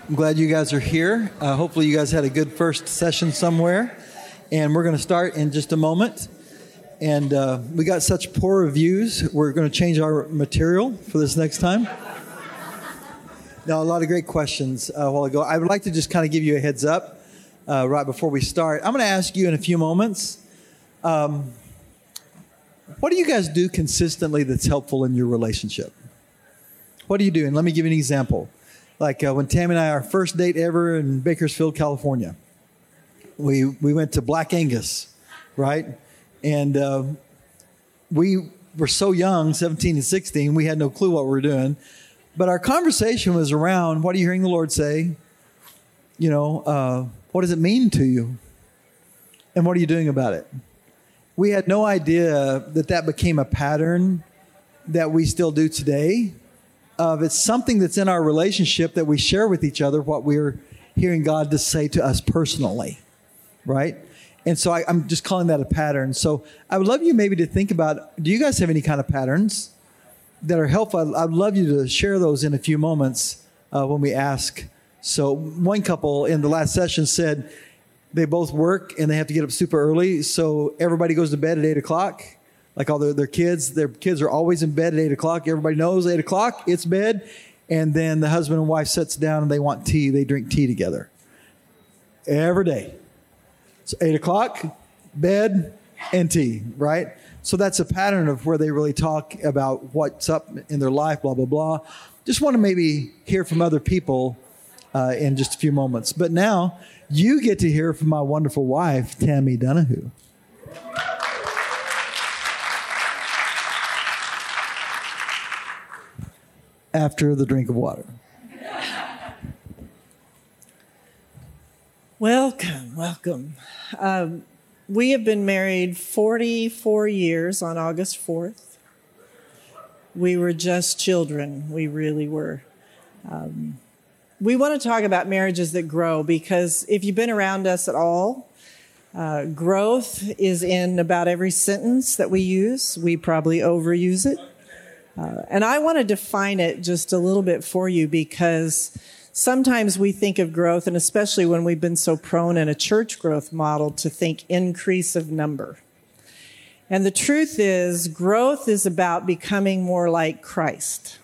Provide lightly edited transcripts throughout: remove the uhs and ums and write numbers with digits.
I'm glad you guys are here. Hopefully you guys had a good first session somewhere. And we're going to start in just a moment. And we got such poor reviews, we're going to change our material for this next time. Now, a lot of great questions a while ago. I would like to just kind of give you a heads up right before we start. I'm going to ask you in a few moments, what do you guys do consistently that's helpful in your relationship? What are you doing? Let me give you an example. Like when Tammy and I, our first date ever in Bakersfield, California, we went to Black Angus, right? And we were so young, 17 and 16, we had no clue what we were doing. But our conversation was around, what are you hearing the Lord say? You know, what does it mean to you? And what are you doing about it? We had no idea that became a pattern that we still do today. It's something that's in our relationship that we share with each other, what we're hearing God to say to us personally, right? And so I'm just calling that a pattern. So I would love you maybe to think about, do you guys have any kind of patterns that are helpful? I'd love you to share those in a few moments when we ask. So one couple in the last session said they both work and they have to get up super early. So everybody goes to bed at 8 o'clock. Like all their kids are always in bed at 8 o'clock. Everybody knows 8 o'clock, it's bed. And then the husband and wife sits down and they want tea. They drink tea together every day. So 8 o'clock, bed, and tea, right? So that's a pattern of where they really talk about what's up in their life, blah, blah, blah. Just want to maybe hear from other people in just a few moments. But now you get to hear from my wonderful wife, Tammy Donahue. After the drink of water. Welcome. We have been married 44 years on August 4th. We were just children. We really were. We want to talk about marriages that grow because if you've been around us at all, growth is in about every sentence that we use. We probably overuse it. And I want to define it just a little bit for you because sometimes we think of growth, and especially when we've been so prone in a church growth model to think increase of number. And the truth is, growth is about becoming more like Christ.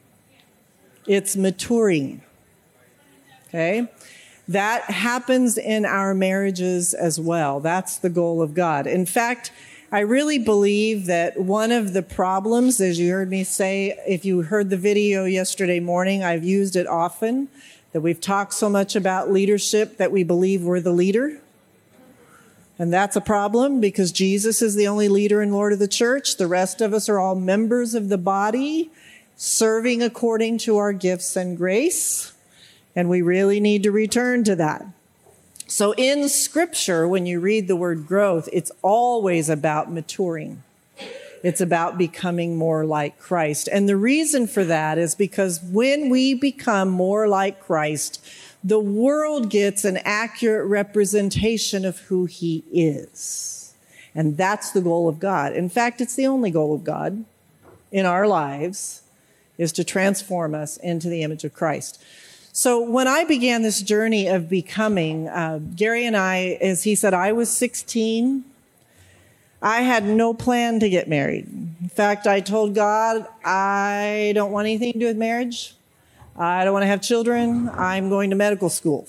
It's maturing. Okay? That happens in our marriages as well. That's the goal of God. In fact, I really believe that one of the problems, as you heard me say, if you heard the video yesterday morning, I've used it often, that we've talked so much about leadership that we believe we're the leader. And that's a problem because Jesus is the only leader and Lord of the church. The rest of us are all members of the body, serving according to our gifts and grace. And we really need to return to that. So in Scripture, when you read the word growth, it's always about maturing. It's about becoming more like Christ. And the reason for that is because when we become more like Christ, the world gets an accurate representation of who he is. And that's the goal of God. In fact, it's the only goal of God in our lives is to transform us into the image of Christ. So when I began this journey of becoming, Gary and I, as he said, I was 16. I had no plan to get married. In fact, I told God, I don't want anything to do with marriage. I don't want to have children. I'm going to medical school.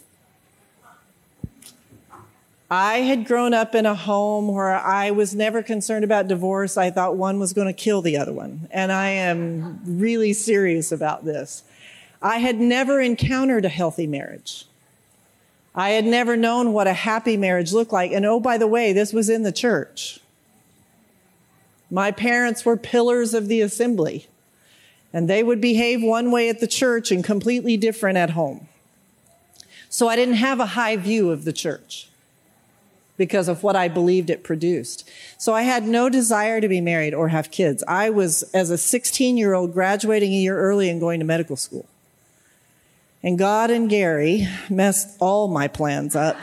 I had grown up in a home where I was never concerned about divorce. I thought one was going to kill the other one. And I am really serious about this. I had never encountered a healthy marriage. I had never known what a happy marriage looked like. And oh, by the way, this was in the church. My parents were pillars of the assembly, and they would behave one way at the church and completely different at home. So I didn't have a high view of the church because of what I believed it produced. So I had no desire to be married or have kids. I was, as a 16-year-old, graduating a year early and going to medical school. And God and Gary messed all my plans up.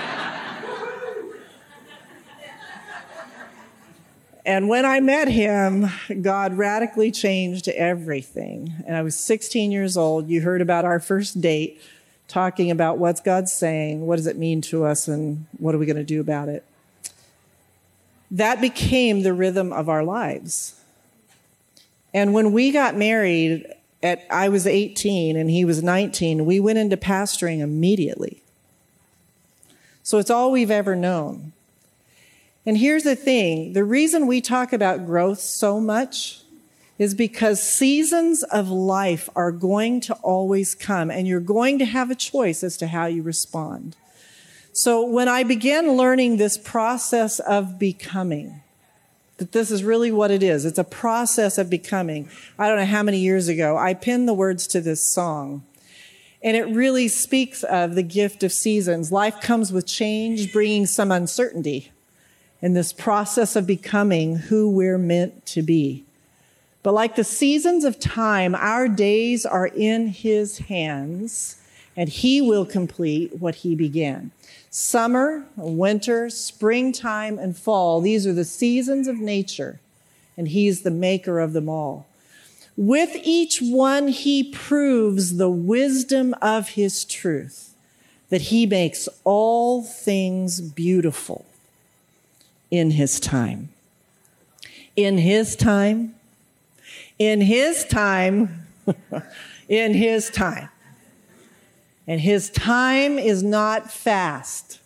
And when I met him, God radically changed everything. And I was 16 years old. You heard about our first date. talking about what's God saying, what does it mean to us, and what are we going to do about it. That became the rhythm of our lives. And when we got married, I was 18 and he was 19, we went into pastoring immediately. So it's all we've ever known. And here's the thing, the reason we talk about growth so much is because seasons of life are going to always come, and you're going to have a choice as to how you respond. So when I began learning this process of becoming, that this is really what it is, it's a process of becoming. I don't know how many years ago, I penned the words to this song, and it really speaks of the gift of seasons. Life comes with change, bringing some uncertainty in this process of becoming who we're meant to be. But like the seasons of time, our days are in his hands, and he will complete what he began. Summer, winter, springtime, and fall, these are the seasons of nature, and he's the maker of them all. With each one, he proves the wisdom of his truth, that he makes all things beautiful in his time. In his time. In his time, in his time. And his time is not fast.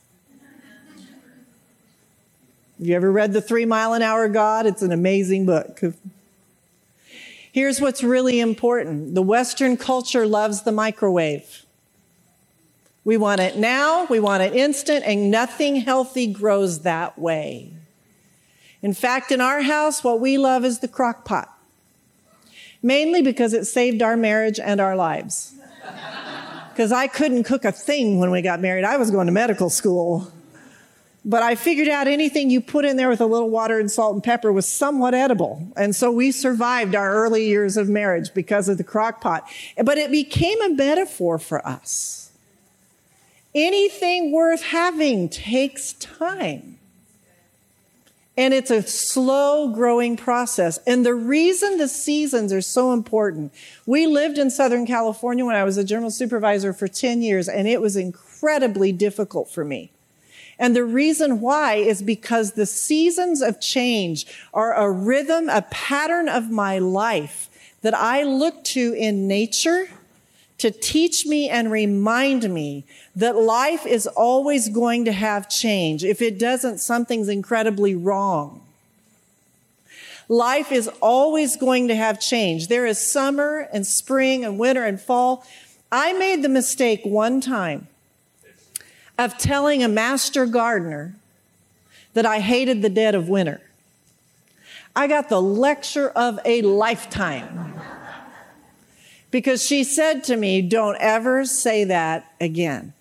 Have you ever read The 3 Mile an Hour God? It's an amazing book. Here's what's really important. The Western culture loves the microwave. We want it now, we want it instant, and nothing healthy grows that way. In fact, in our house, what we love is the crock pot. Mainly because it saved our marriage and our lives. Because I couldn't cook a thing when we got married. I was going to medical school. But I figured out anything you put in there with a little water and salt and pepper was somewhat edible. And so we survived our early years of marriage because of the crock pot. But it became a metaphor for us. Anything worth having takes time. And it's a slow growing process. And the reason the seasons are so important, we lived in Southern California when I was a general supervisor for 10 years, and it was incredibly difficult for me. And the reason why is because the seasons of change are a rhythm, a pattern of my life that I look to in nature to teach me and remind me that life is always going to have change. If it doesn't, something's incredibly wrong. Life is always going to have change. There is summer and spring and winter and fall. I made the mistake one time of telling a master gardener that I hated the dead of winter. I got the lecture of a lifetime. Because she said to me, don't ever say that again.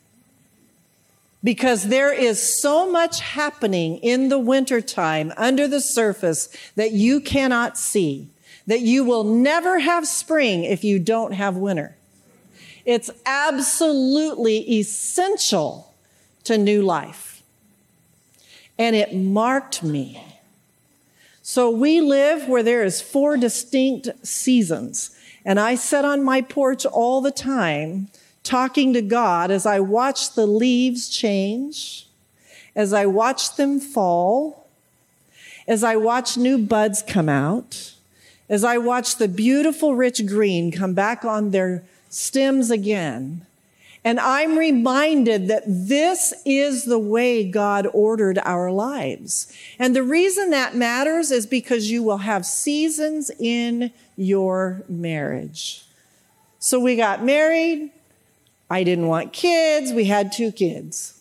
Because there is so much happening in the wintertime under the surface that you cannot see, that you will never have spring if you don't have winter. It's absolutely essential to new life. And it marked me. So we live where there is 4 distinct seasons. And I sat on my porch all the time talking to God as I watched the leaves change, as I watched them fall, as I watched new buds come out, as I watched the beautiful rich green come back on their stems again. And I'm reminded that this is the way God ordered our lives. And the reason that matters is because you will have seasons in your marriage. So we got married. I didn't want kids. We had 2 kids.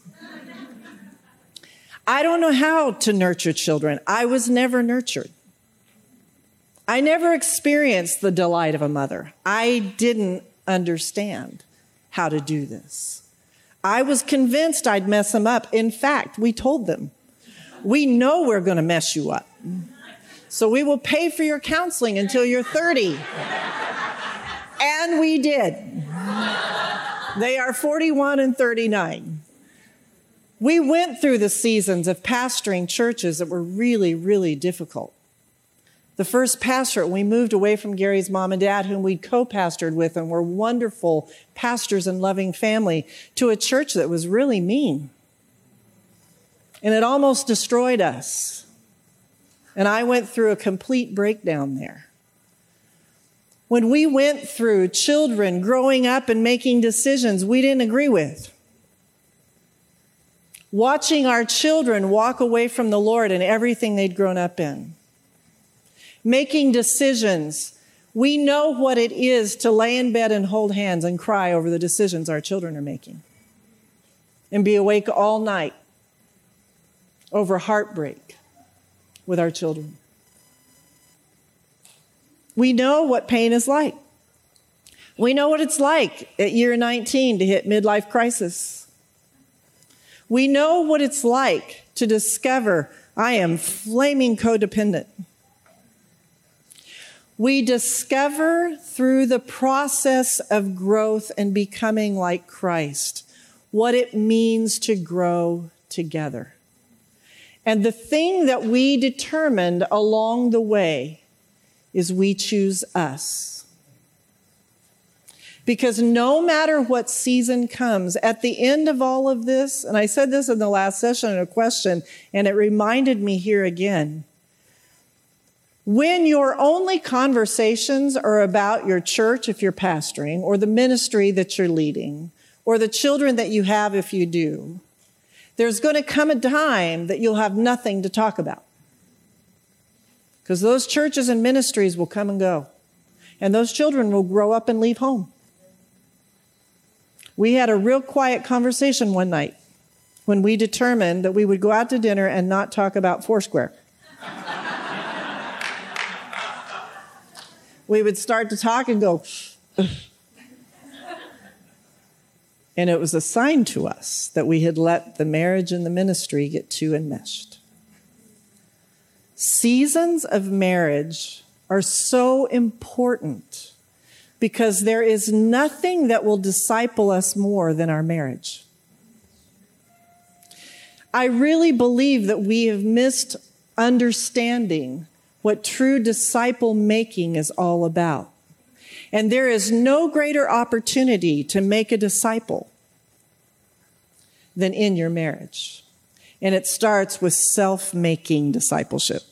I don't know how to nurture children. I was never nurtured. I never experienced the delight of a mother. I didn't understand how to do this. I was convinced I'd mess them up. In fact, we told them, we know we're going to mess you up. So we will pay for your counseling until you're 30. And we did. They are 41 and 39. We went through the seasons of pastoring churches that were really, really difficult. The first pastorate, we moved away from Gary's mom and dad, whom we'd co-pastored with and were wonderful pastors and loving family, to a church that was really mean. And it almost destroyed us. And I went through a complete breakdown there. When we went through children growing up and making decisions we didn't agree with, watching our children walk away from the Lord and everything they'd grown up in, making decisions, we know what it is to lay in bed and hold hands and cry over the decisions our children are making and be awake all night over heartbreak with our children. We know what pain is like. We know what it's like at year 19 to hit midlife crisis. We know what it's like to discover I am flaming codependent. We discover through the process of growth and becoming like Christ what it means to grow together. And the thing that we determined along the way is we choose us. Because no matter what season comes, at the end of all of this, and I said this in the last session in a question, and it reminded me here again, when your only conversations are about your church if you're pastoring, or the ministry that you're leading, or the children that you have if you do, there's going to come a time that you'll have nothing to talk about. Because those churches and ministries will come and go. And those children will grow up and leave home. We had a real quiet conversation one night when we determined that we would go out to dinner and not talk about Foursquare. We would start to talk and go, ugh. And it was a sign to us that we had let the marriage and the ministry get too enmeshed. Seasons of marriage are so important because there is nothing that will disciple us more than our marriage. I really believe that we have missed understanding what true disciple making is all about. And there is no greater opportunity to make a disciple than in your marriage. And it starts with self-making discipleship.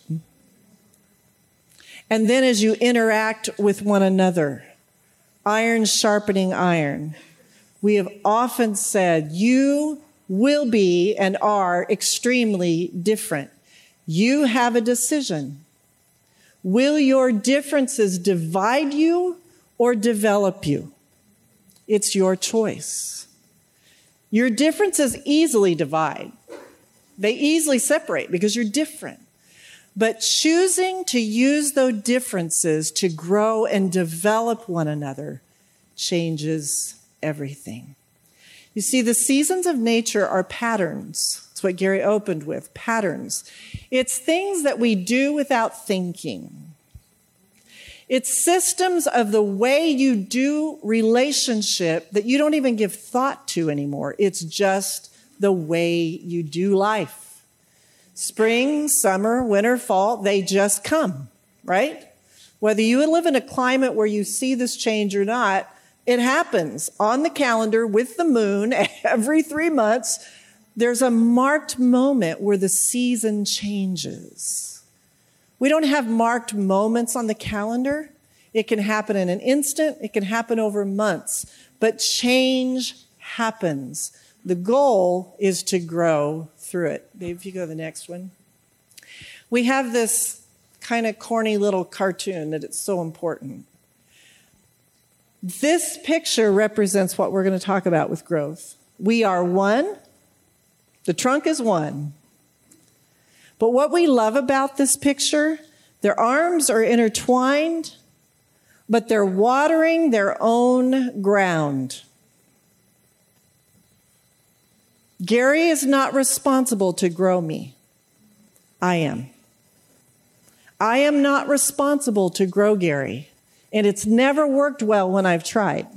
And then as you interact with one another, iron sharpening iron, we have often said, you will be and are extremely different. You have a decision. Will your differences divide you or develop you? It's your choice. Your differences easily divide. They easily separate because you're different. But choosing to use those differences to grow and develop one another changes everything. You see, the seasons of nature are patterns. That's what Gary opened with, patterns. It's things that we do without thinking. It's systems of the way you do relationship that you don't even give thought to anymore. It's just the way you do life. Spring, summer, winter, fall, they just come, right? Whether you live in a climate where you see this change or not, it happens on the calendar with the moon every 3 months. There's a marked moment where the season changes. We don't have marked moments on the calendar. It can happen in an instant. It can happen over months. But change happens. The goal is to grow through it. Maybe if you go to the next one. We have this kind of corny little cartoon that it's so important. This picture represents what we're going to talk about with growth. We are one. The trunk is one. But what we love about this picture, their arms are intertwined, but they're watering their own ground. Gary is not responsible to grow me. I am. I am not responsible to grow Gary, and it's never worked well when I've tried.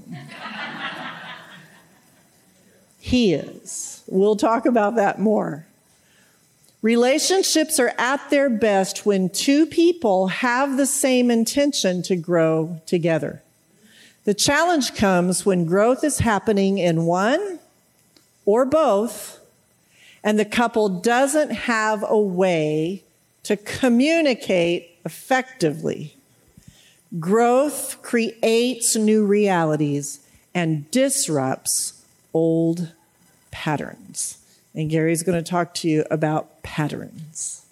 He is. We'll talk about that more. Relationships are at their best when two people have the same intention to grow together. The challenge comes when growth is happening in one or both, and the couple doesn't have a way to communicate effectively. Growth creates new realities and disrupts old patterns. And Gary's going to talk to you about patterns.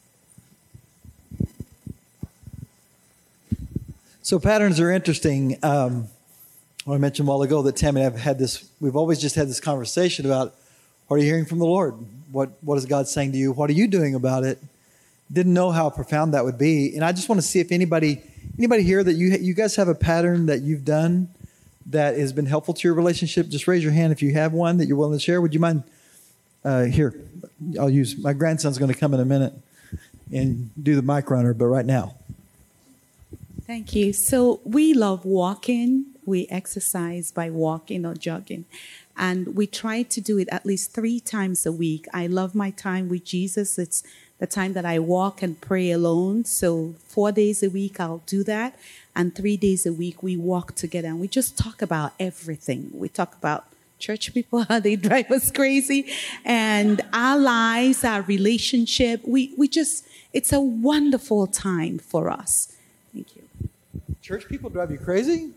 So patterns are interesting. I mentioned a while ago that Tammy and I have had this, we've always just had this conversation about, what are you hearing from the Lord? What is God saying to you? What are you doing about it? Didn't know how profound that would be. And I just want to see if anybody here that you guys have a pattern that you've done that has been helpful to your relationship. Just raise your hand if you have one that you're willing to share. Would you mind? Here, I'll use, my grandson's going to come in a minute and do the mic runner, but right now. Thank you. So we love walking. We exercise by walking or jogging. And we try to do it at least 3 times a week. I love my time with Jesus. It's the time that I walk and pray alone. So 4 days a week, I'll do that. And 3 days a week, we walk together. And we just talk about everything. We talk about church people, how they drive us crazy, and our lives, our relationship. We just, it's a wonderful time for us. Thank you. Church people drive you crazy?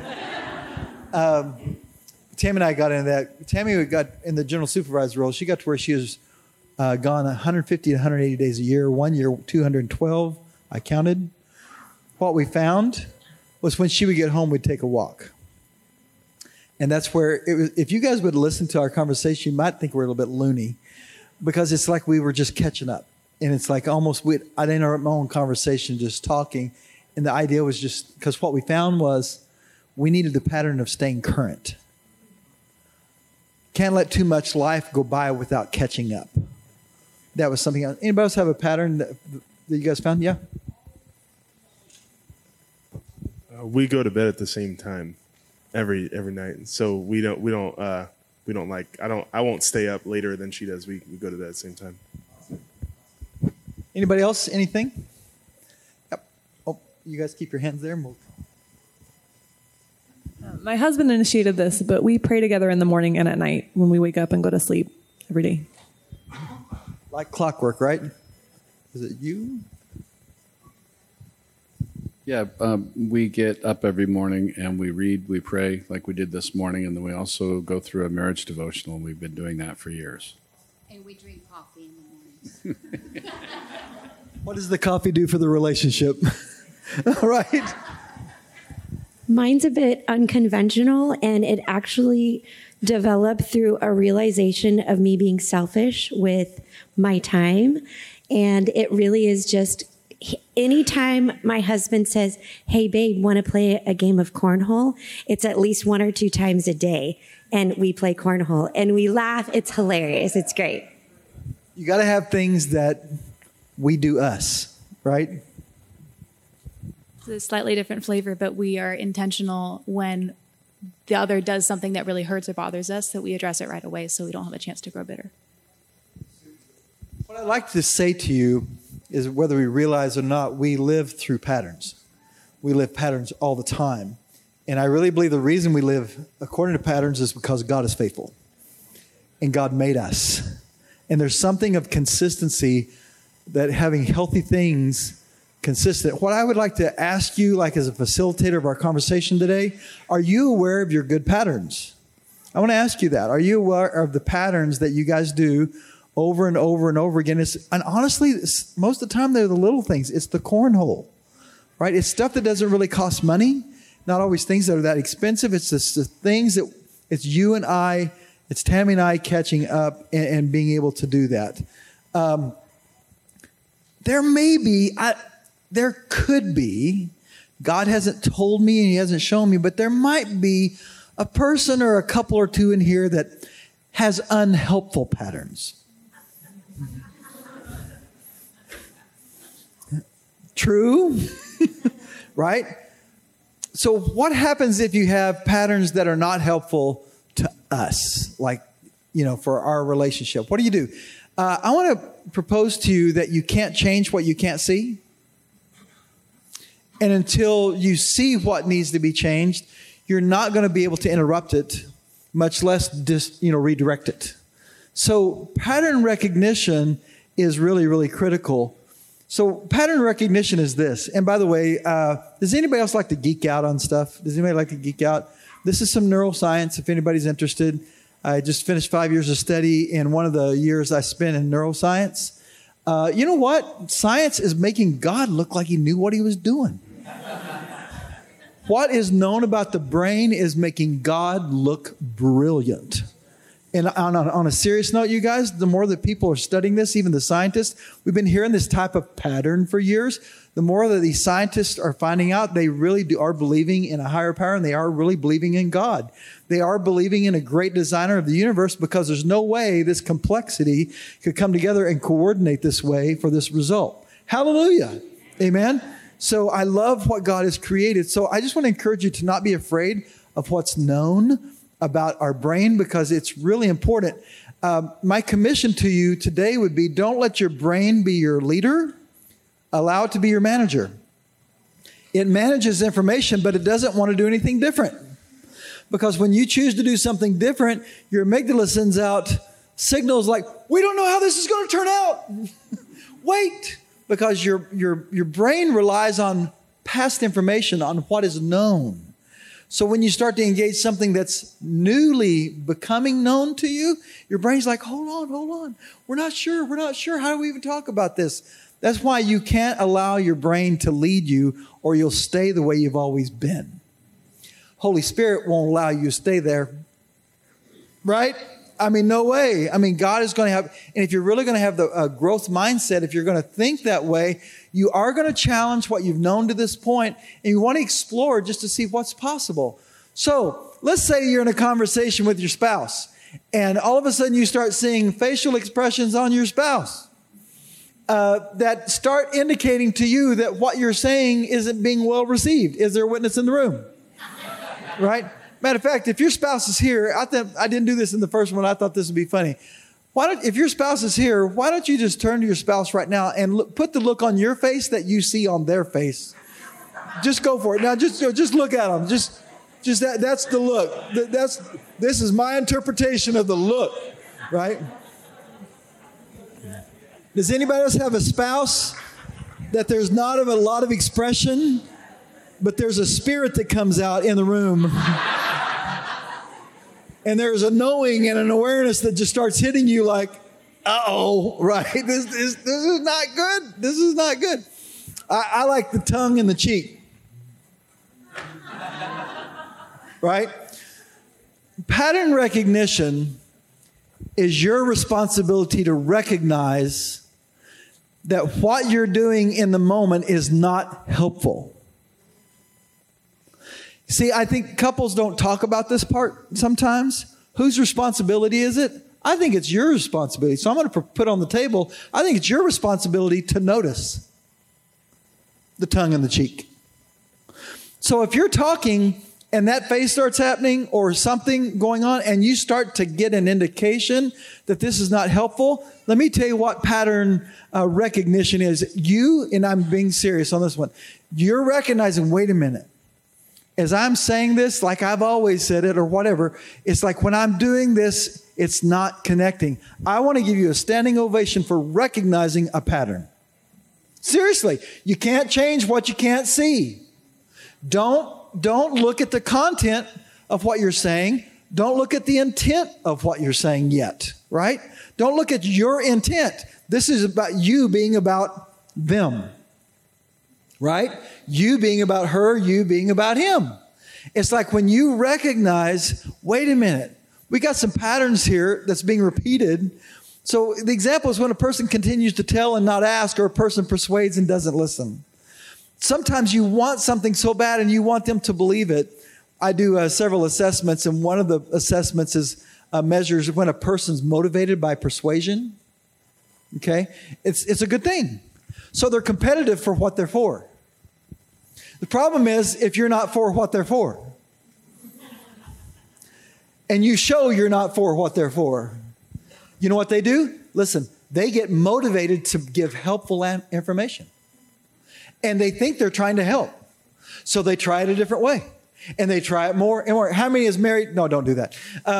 Tammy and I got into that. Tammy got in the general supervisor role. She got to where she was gone 150 to 180 days a year. 1 year, 212, I counted. What we found was when she would get home, we'd take a walk. And that's where, if you guys would listen to our conversation, you might think we're a little bit loony, because it's like we were just catching up. And it's like almost, I'd interrupt my own conversation just talking. And the idea was just, because what we found was we needed the pattern of staying current. Can't let too much life go by without catching up. That was something else. Anybody else have a pattern that you guys found? Yeah? We go to bed at the same time every night. So I won't stay up later than she does. We go to bed at the same time. Anybody else? Anything? Yep. Oh, you guys keep your hands there. My husband initiated this, but we pray together in the morning and at night when we wake up and go to sleep every day. Like clockwork, right? Is it you? Yeah, we get up every morning and we read, we pray like we did this morning, and then we also go through a marriage devotional. We've been doing that for years. And we drink coffee in the mornings. What does the coffee do for the relationship? All right. Mine's a bit unconventional, and it actually developed through a realization of me being selfish with my time. And it really is just anytime my husband says, "Hey, babe, want to play a game of cornhole?" It's at least 1 or 2 times a day. And we play cornhole and we laugh. It's hilarious. It's great. You got to have things that we do us, right? It's a slightly different flavor, but we are intentional when the other does something that really hurts or bothers us, that we address it right away so we don't have a chance to grow bitter. What I'd like to say to you is, whether we realize it or not, we live through patterns. We live patterns all the time. And I really believe the reason we live according to patterns is because God is faithful. And God made us. And there's something of consistency, that having healthy things consistent. What I would like to ask you, like as a facilitator of our conversation today, are you aware of your good patterns? I want to ask you that. Are you aware of the patterns that you guys do over and over and over again? And honestly, most of the time they're the little things. It's the cornhole, right? It's stuff that doesn't really cost money. Not always things that are that expensive. It's just the things that it's you and I, it's Tammy and I catching up and being able to do that. There could be, God hasn't told me and He hasn't shown me, but there might be a person or a couple or two in here that has unhelpful patterns. True? Right? So what happens if you have patterns that are not helpful to us, like, for our relationship? What do you do? I want to propose to you that you can't change what you can't see. And until you see what needs to be changed, you're not going to be able to interrupt it, much less redirect it. So pattern recognition is really, really critical. So pattern recognition is this. And by the way, does anybody else like to geek out on stuff? Does anybody like to geek out? This is some neuroscience, if anybody's interested. I just finished 5 years of study, and one of the years I spent in neuroscience. You know what? Science is making God look like he knew what he was doing. What is known about the brain is making God look brilliant. And on a serious note, you guys, the more that people are studying this, even the scientists, we've been hearing this type of pattern for years. The more that these scientists are finding out, they really are believing in a higher power, and they are really believing in God. They are believing in a great designer of the universe, because there's no way this complexity could come together and coordinate this way for this result. Hallelujah. Amen. So I love what God has created. So I just want to encourage you to not be afraid of what's known about our brain, because it's really important. My commission to you today would be, don't let your brain be your leader. Allow it to be your manager. It manages information, but it doesn't want to do anything different. Because when you choose to do something different, your amygdala sends out signals like, we don't know how this is going to turn out. Wait. Because your brain relies on past information, on what is known. So when you start to engage something that's newly becoming known to you, your brain's like, hold on. We're not sure. How do we even talk about this? That's why you can't allow your brain to lead you, or you'll stay the way you've always been. Holy Spirit won't allow you to stay there. Right? I mean, no way. I mean, God is going to have, and if you're really going to have the growth mindset, if you're going to think that way, you are going to challenge what you've known to this point, and you want to explore just to see what's possible. So let's say you're in a conversation with your spouse, and all of a sudden you start seeing facial expressions on your spouse that start indicating to you that what you're saying isn't being well received. Is there a witness in the room? Right? Matter of fact, if your spouse is here, I didn't do this in the first one. I thought this would be funny. If your spouse is here, why don't you just turn to your spouse right now and put the look on your face that you see on their face? Just go for it. Now, just look at them. That's the look. This is my interpretation of the look, right? Does anybody else have a spouse that there's not a lot of expression, but there's a spirit that comes out in the room? And there's a knowing and an awareness that just starts hitting you like, uh-oh, right? This is not good. This is not good. I like the tongue in the cheek. Right? Pattern recognition is your responsibility to recognize that what you're doing in the moment is not helpful. See, I think couples don't talk about this part sometimes. Whose responsibility is it? I think it's your responsibility. So I'm going to put on the table, I think it's your responsibility to notice the tongue in the cheek. So if you're talking and that face starts happening or something going on and you start to get an indication that this is not helpful, let me tell you what pattern recognition is. You, and I'm being serious on this one, you're recognizing, wait a minute. As I'm saying this, like I've always said it or whatever, it's like when I'm doing this, it's not connecting. I want to give you a standing ovation for recognizing a pattern. Seriously, you can't change what you can't see. Don't look at the content of what you're saying. Don't look at the intent of what you're saying yet, right? Don't look at your intent. This is about you being about them. Right? You being about her, you being about him. It's like when you recognize, wait a minute, we got some patterns here that's being repeated. So the example is when a person continues to tell and not ask, or a person persuades and doesn't listen. Sometimes you want something so bad and you want them to believe it. I do several assessments, and one of the assessments is measures when a person's motivated by persuasion. Okay? It's a good thing. So they're competitive for what they're for. The problem is if you're not for what they're for. And you show you're not for what they're for. You know what they do? Listen, they get motivated to give helpful information. And they think they're trying to help. So they try it a different way. And they try it more and more. How many is married? No, don't do that.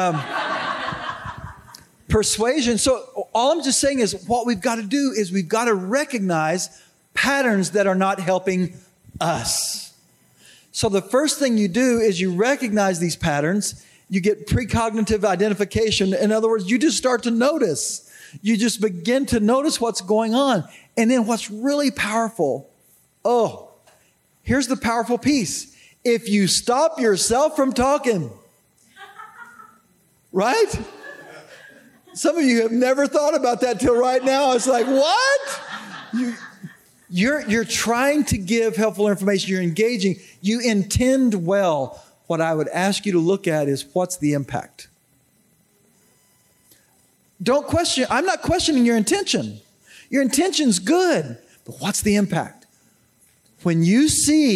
Persuasion. So all I'm just saying is what we've got to do is we've got to recognize patterns that are not helping us. So the first thing you do is you recognize these patterns. You get precognitive identification. In other words, you just start to notice. You just begin to notice what's going on. And then what's really powerful, here's the powerful piece. If you stop yourself from talking, right? Some of you have never thought about that till right now. It's like, what? You're trying to give helpful information. You're engaging. You intend well. What I would ask you to look at is what's the impact? Don't question. I'm not questioning your intention. Your intention's good, but what's the impact? When you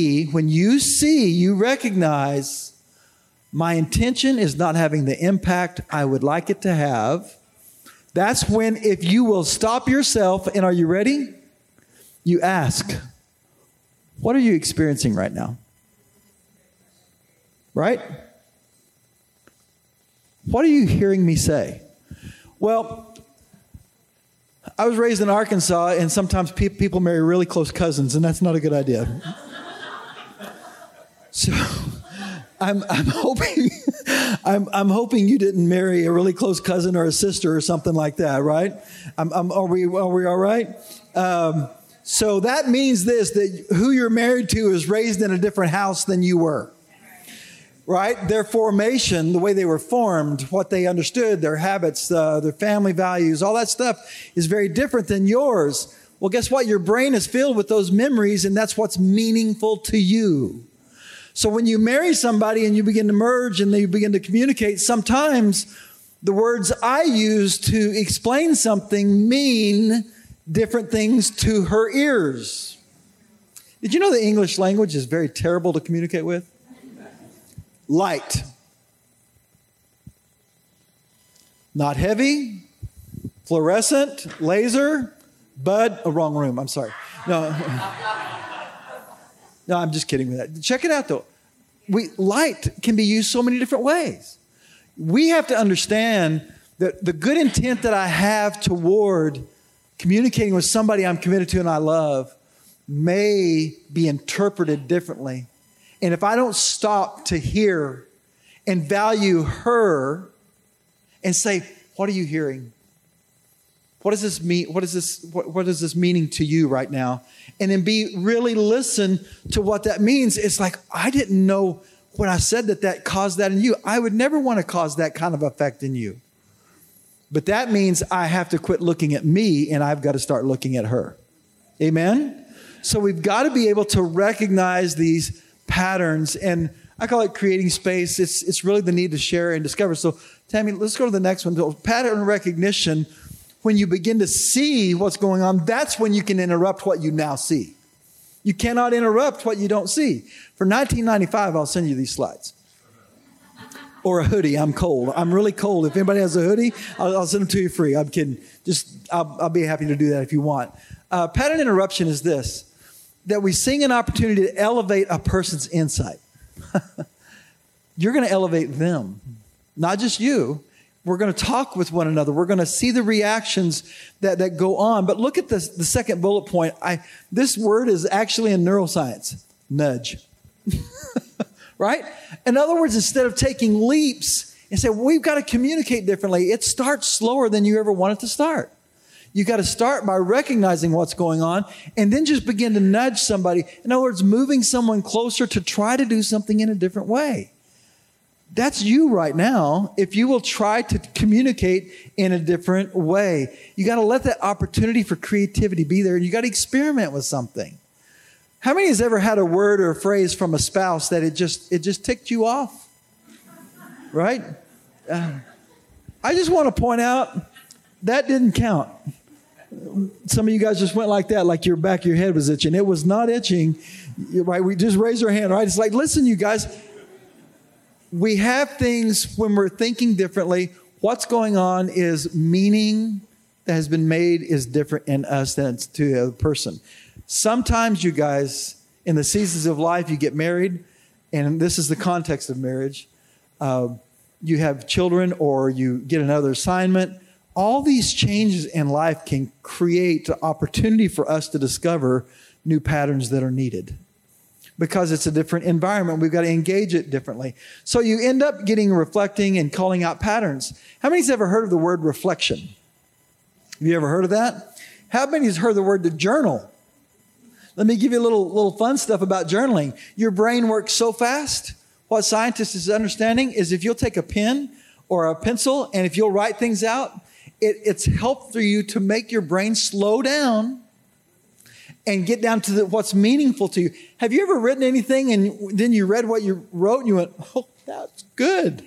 recognize my intention is not having the impact I would like it to have. That's when, if you will stop yourself, and are you ready? You ask, what are you experiencing right now? Right? What are you hearing me say? Well, I was raised in Arkansas, and sometimes people marry really close cousins, and that's not a good idea. So I'm hoping you didn't marry a really close cousin or a sister or something like that, right? Are we all right? So that means that who you're married to is raised in a different house than you were. Right? Their formation, the way they were formed, what they understood, their habits, their family values, all that stuff is very different than yours. Well, guess what? Your brain is filled with those memories, and that's what's meaningful to you. So when you marry somebody and you begin to merge and you begin to communicate, sometimes the words I use to explain something mean different things to her ears. Did you know the English language is very terrible to communicate with? Light. Not heavy, fluorescent, laser, wrong room, I'm sorry. No, I'm just kidding with that. Check it out though. Light can be used so many different ways. We have to understand that the good intent that I have toward communicating with somebody I'm committed to and I love may be interpreted differently. And if I don't stop to hear and value her and say, what are you hearing? What does this mean? What is this meaning to you right now? And then really listen to what that means. It's like, I didn't know when I said that caused that in you. I would never want to cause that kind of effect in you. But that means I have to quit looking at me and I've got to start looking at her. Amen? So we've got to be able to recognize these patterns, and I call it creating space. It's really the need to share and discover. So, Tammy, let's go to the next one. Pattern recognition. When you begin to see what's going on, that's when you can interrupt what you now see. You cannot interrupt what you don't see. For 1995, I'll send you these slides. Or a hoodie. I'm cold. I'm really cold. If anybody has a hoodie, I'll send them to you free. I'm kidding. I'll be happy to do that if you want. Pattern interruption is this. That we sing an opportunity to elevate a person's insight. You're going to elevate them, not just you. We're going to talk with one another. We're going to see the reactions that go on. But look at the second bullet point. This word is actually in neuroscience, nudge. Right? In other words, instead of taking leaps and say, well, we've got to communicate differently, it starts slower than you ever want it to start. You got to start by recognizing what's going on and then just begin to nudge somebody. In other words, moving someone closer to try to do something in a different way. That's you right now. If you will try to communicate in a different way, you got to let that opportunity for creativity be there, and you got to experiment with something. How many has ever had a word or a phrase from a spouse that it just ticked you off? Right? I just want to point out that didn't count. Some of you guys just went like that, like your back of your head was itching. It was not itching. Right? We just raise our hand, right? It's like, listen, you guys, we have things when we're thinking differently. What's going on is meaning that has been made is different in us than it's to the other person. Sometimes you guys, in the seasons of life, you get married, and this is the context of marriage. You have children or you get another assignment. All these changes in life can create the opportunity for us to discover new patterns that are needed. Because it's a different environment, we've got to engage it differently. So you end up reflecting and calling out patterns. How many's ever heard of the word reflection? Have you ever heard of that? How many's heard the word to journal? Let me give you a little fun stuff about journaling. Your brain works so fast. What scientists is understanding is if you'll take a pen or a pencil and if you'll write things out, it's helped for you to make your brain slow down and get down to what's meaningful to you. Have you ever written anything and then you read what you wrote and you went, oh, that's good.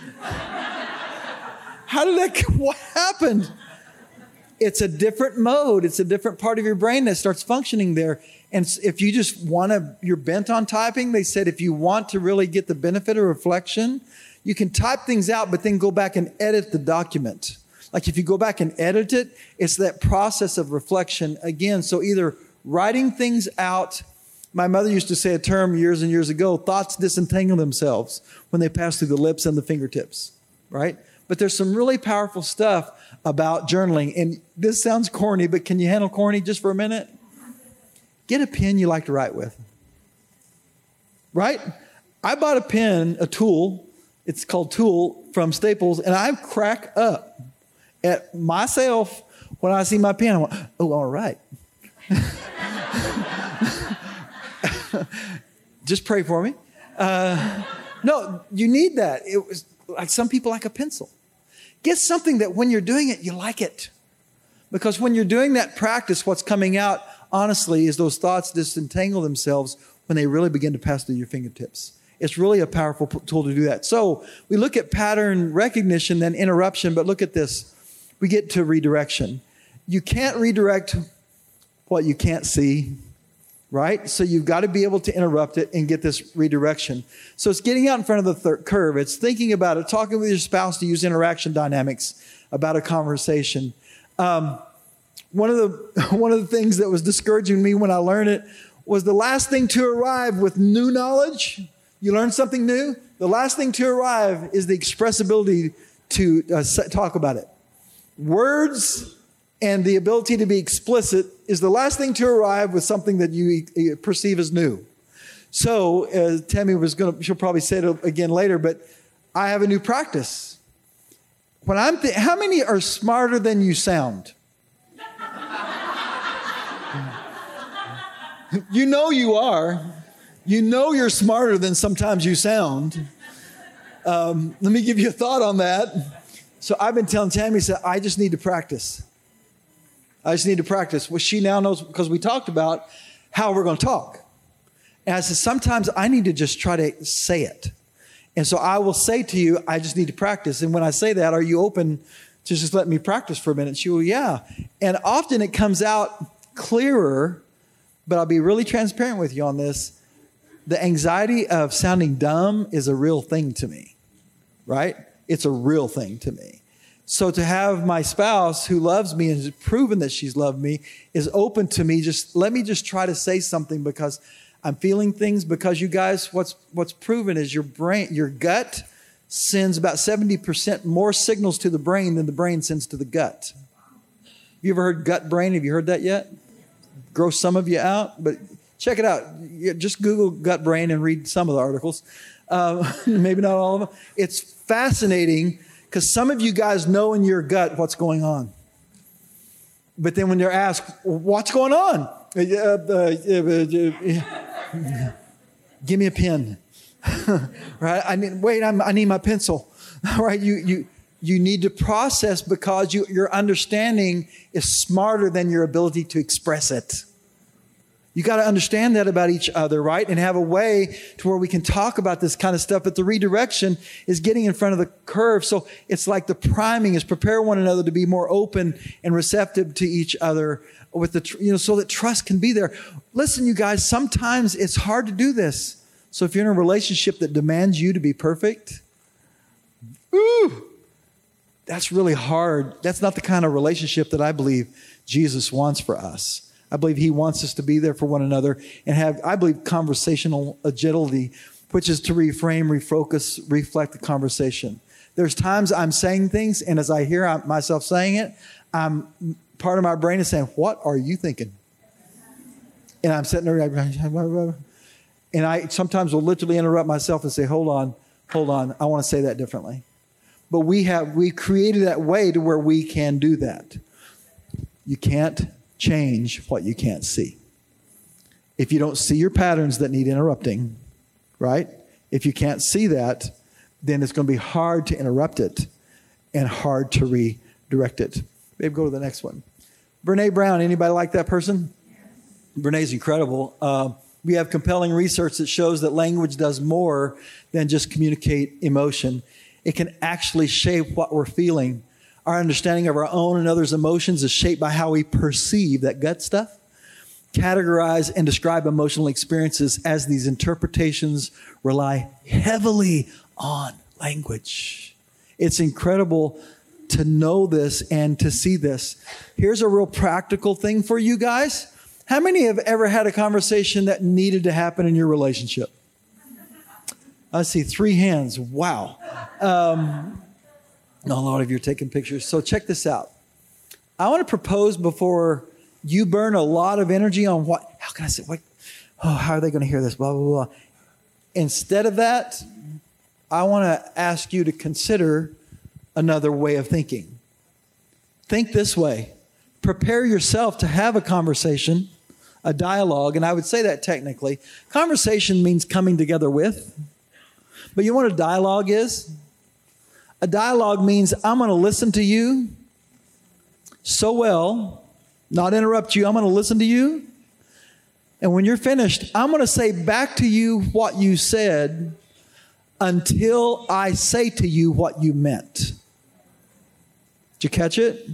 What happened? It's a different mode. It's a different part of your brain that starts functioning there. And if you just you're bent on typing, they said if you want to really get the benefit of reflection, you can type things out, but then go back and edit the document. Like if you go back and edit it, it's that process of reflection again. So either writing things out. My mother used to say a term years and years ago, thoughts disentangle themselves when they pass through the lips and the fingertips, right? But there's some really powerful stuff about journaling. And this sounds corny, but can you handle corny just for a minute? Get a pen you like to write with, right? I bought a pen, a tool. It's called Tool from Staples. And I crack up at myself when I see my pen. I go, oh, all right. Just pray for me. No, you need that. It was like some people like a pencil. Get something that when you're doing it, you like it. Because when you're doing that practice, what's coming out, honestly, is those thoughts disentangle themselves when they really begin to pass through your fingertips. It's really a powerful tool to do that. So we look at pattern recognition, then interruption, but look at this. We get to redirection. You can't redirect what you can't see, right? So you've got to be able to interrupt it and get this redirection. So it's getting out in front of the curve. It's thinking about it, talking with your spouse to use interaction dynamics about a conversation. One of the things that was discouraging me when I learned it was the last thing to arrive with new knowledge. You learn something new. The last thing to arrive is the expressibility to talk about it. Words and the ability to be explicit is the last thing to arrive with something that you perceive as new. So Tammy she'll probably say it again later, but I have a new practice. When how many are smarter than you sound? You know you are. You know you're smarter than sometimes you sound. Let me give you a thought on that. So I've been telling Tammy, I just need to practice. Well, she now knows because we talked about how we're going to talk. And I said, sometimes I need to just try to say it. And so I will say to you, I just need to practice. And when I say that, are you open to just let me practice for a minute? She will, yeah. And often it comes out clearer, but I'll be really transparent with you on this. The anxiety of sounding dumb is a real thing to me, right? It's a real thing to me. So to have my spouse who loves me and has proven that she's loved me is open to me. Let me try to say something because I'm feeling things. Because you guys, what's proven is your gut sends about 70% more signals to the brain than the brain sends to the gut. Have you ever heard gut brain? Have you heard that yet? Gross some of you out, but check it out. Just Google gut brain and read some of the articles. Maybe not all of them. It's fascinating because some of you guys know in your gut what's going on. But then when they're asked, what's going on? Give me a pen. Right? I need my pencil. Right? You need to process because your understanding is smarter than your ability to express it. You got to understand that about each other, right? And have a way to where we can talk about this kind of stuff. But the redirection is getting in front of the curve. So it's like the priming is prepare one another to be more open and receptive to each other with so that trust can be there. Listen, you guys, sometimes it's hard to do this. So if you're in a relationship that demands you to be perfect, That's really hard. That's not the kind of relationship that I believe Jesus wants for us. I believe he wants us to be there for one another and have, I believe, conversational agility, which is to reframe, refocus, reflect the conversation. There's times I'm saying things, and as I hear myself saying it, part of my brain is saying, what are you thinking? And I'm sitting there, and I sometimes will literally interrupt myself and say, hold on, I want to say that differently. But we created that way to where we can do that. You can't change what you can't see. If you don't see your patterns that need interrupting, right? If you can't see that, then it's going to be hard to interrupt it and hard to redirect it. Babe, go to the next one. Brene Brown, anybody like that person? Brene's incredible. We have compelling research that shows that language does more than just communicate emotion. It can actually shape what we're feeling. Our understanding of our own and others' emotions is shaped by how we perceive that gut stuff, categorize and describe emotional experiences, as these interpretations rely heavily on language. It's incredible to know this and to see this. Here's a real practical thing for you guys. How many have ever had a conversation that needed to happen in your relationship? I see 3 hands. Wow. A lot of you are taking pictures. So check this out. I want to propose before you burn a lot of energy on how can I say, how are they going to hear this? Blah, blah, blah. Instead of that, I want to ask you to consider another way of thinking. Think this way. Prepare yourself to have a conversation, a dialogue, and I would say that technically. Conversation means coming together with. But you know what a dialogue is? A dialogue means I'm going to listen to you so well, not interrupt you. I'm going to listen to you. And when you're finished, I'm going to say back to you what you said until I say to you what you meant. Did you catch it?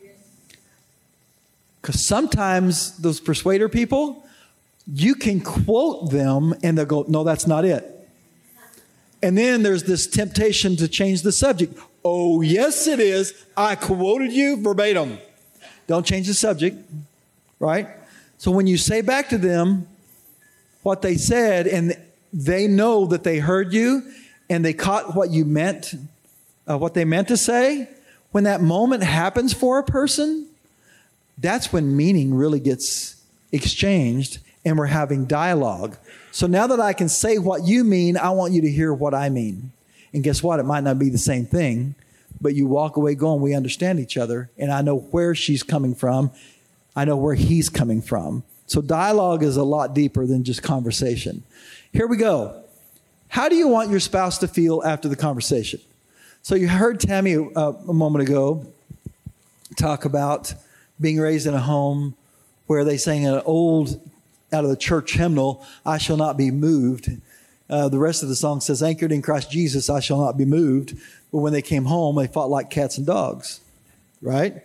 Because sometimes those persuader people, you can quote them and they'll go, no, that's not it. And then there's this temptation to change the subject. Oh, yes, it is. I quoted you verbatim. Don't change the subject, right? So when you say back to them what they said and they know that they heard you and they caught what you meant, what they meant to say, when that moment happens for a person, that's when meaning really gets exchanged and we're having dialogue. So now that I can say what you mean, I want you to hear what I mean. And guess what? It might not be the same thing, but you walk away going, we understand each other, and I know where she's coming from. I know where he's coming from. So dialogue is a lot deeper than just conversation. Here we go. How do you want your spouse to feel after the conversation? So you heard Tammy a moment ago talk about being raised in a home where they sang an old, out of the church hymnal, I shall not be moved. The rest of the song says, anchored in Christ Jesus, I shall not be moved. But when they came home, they fought like cats and dogs, right?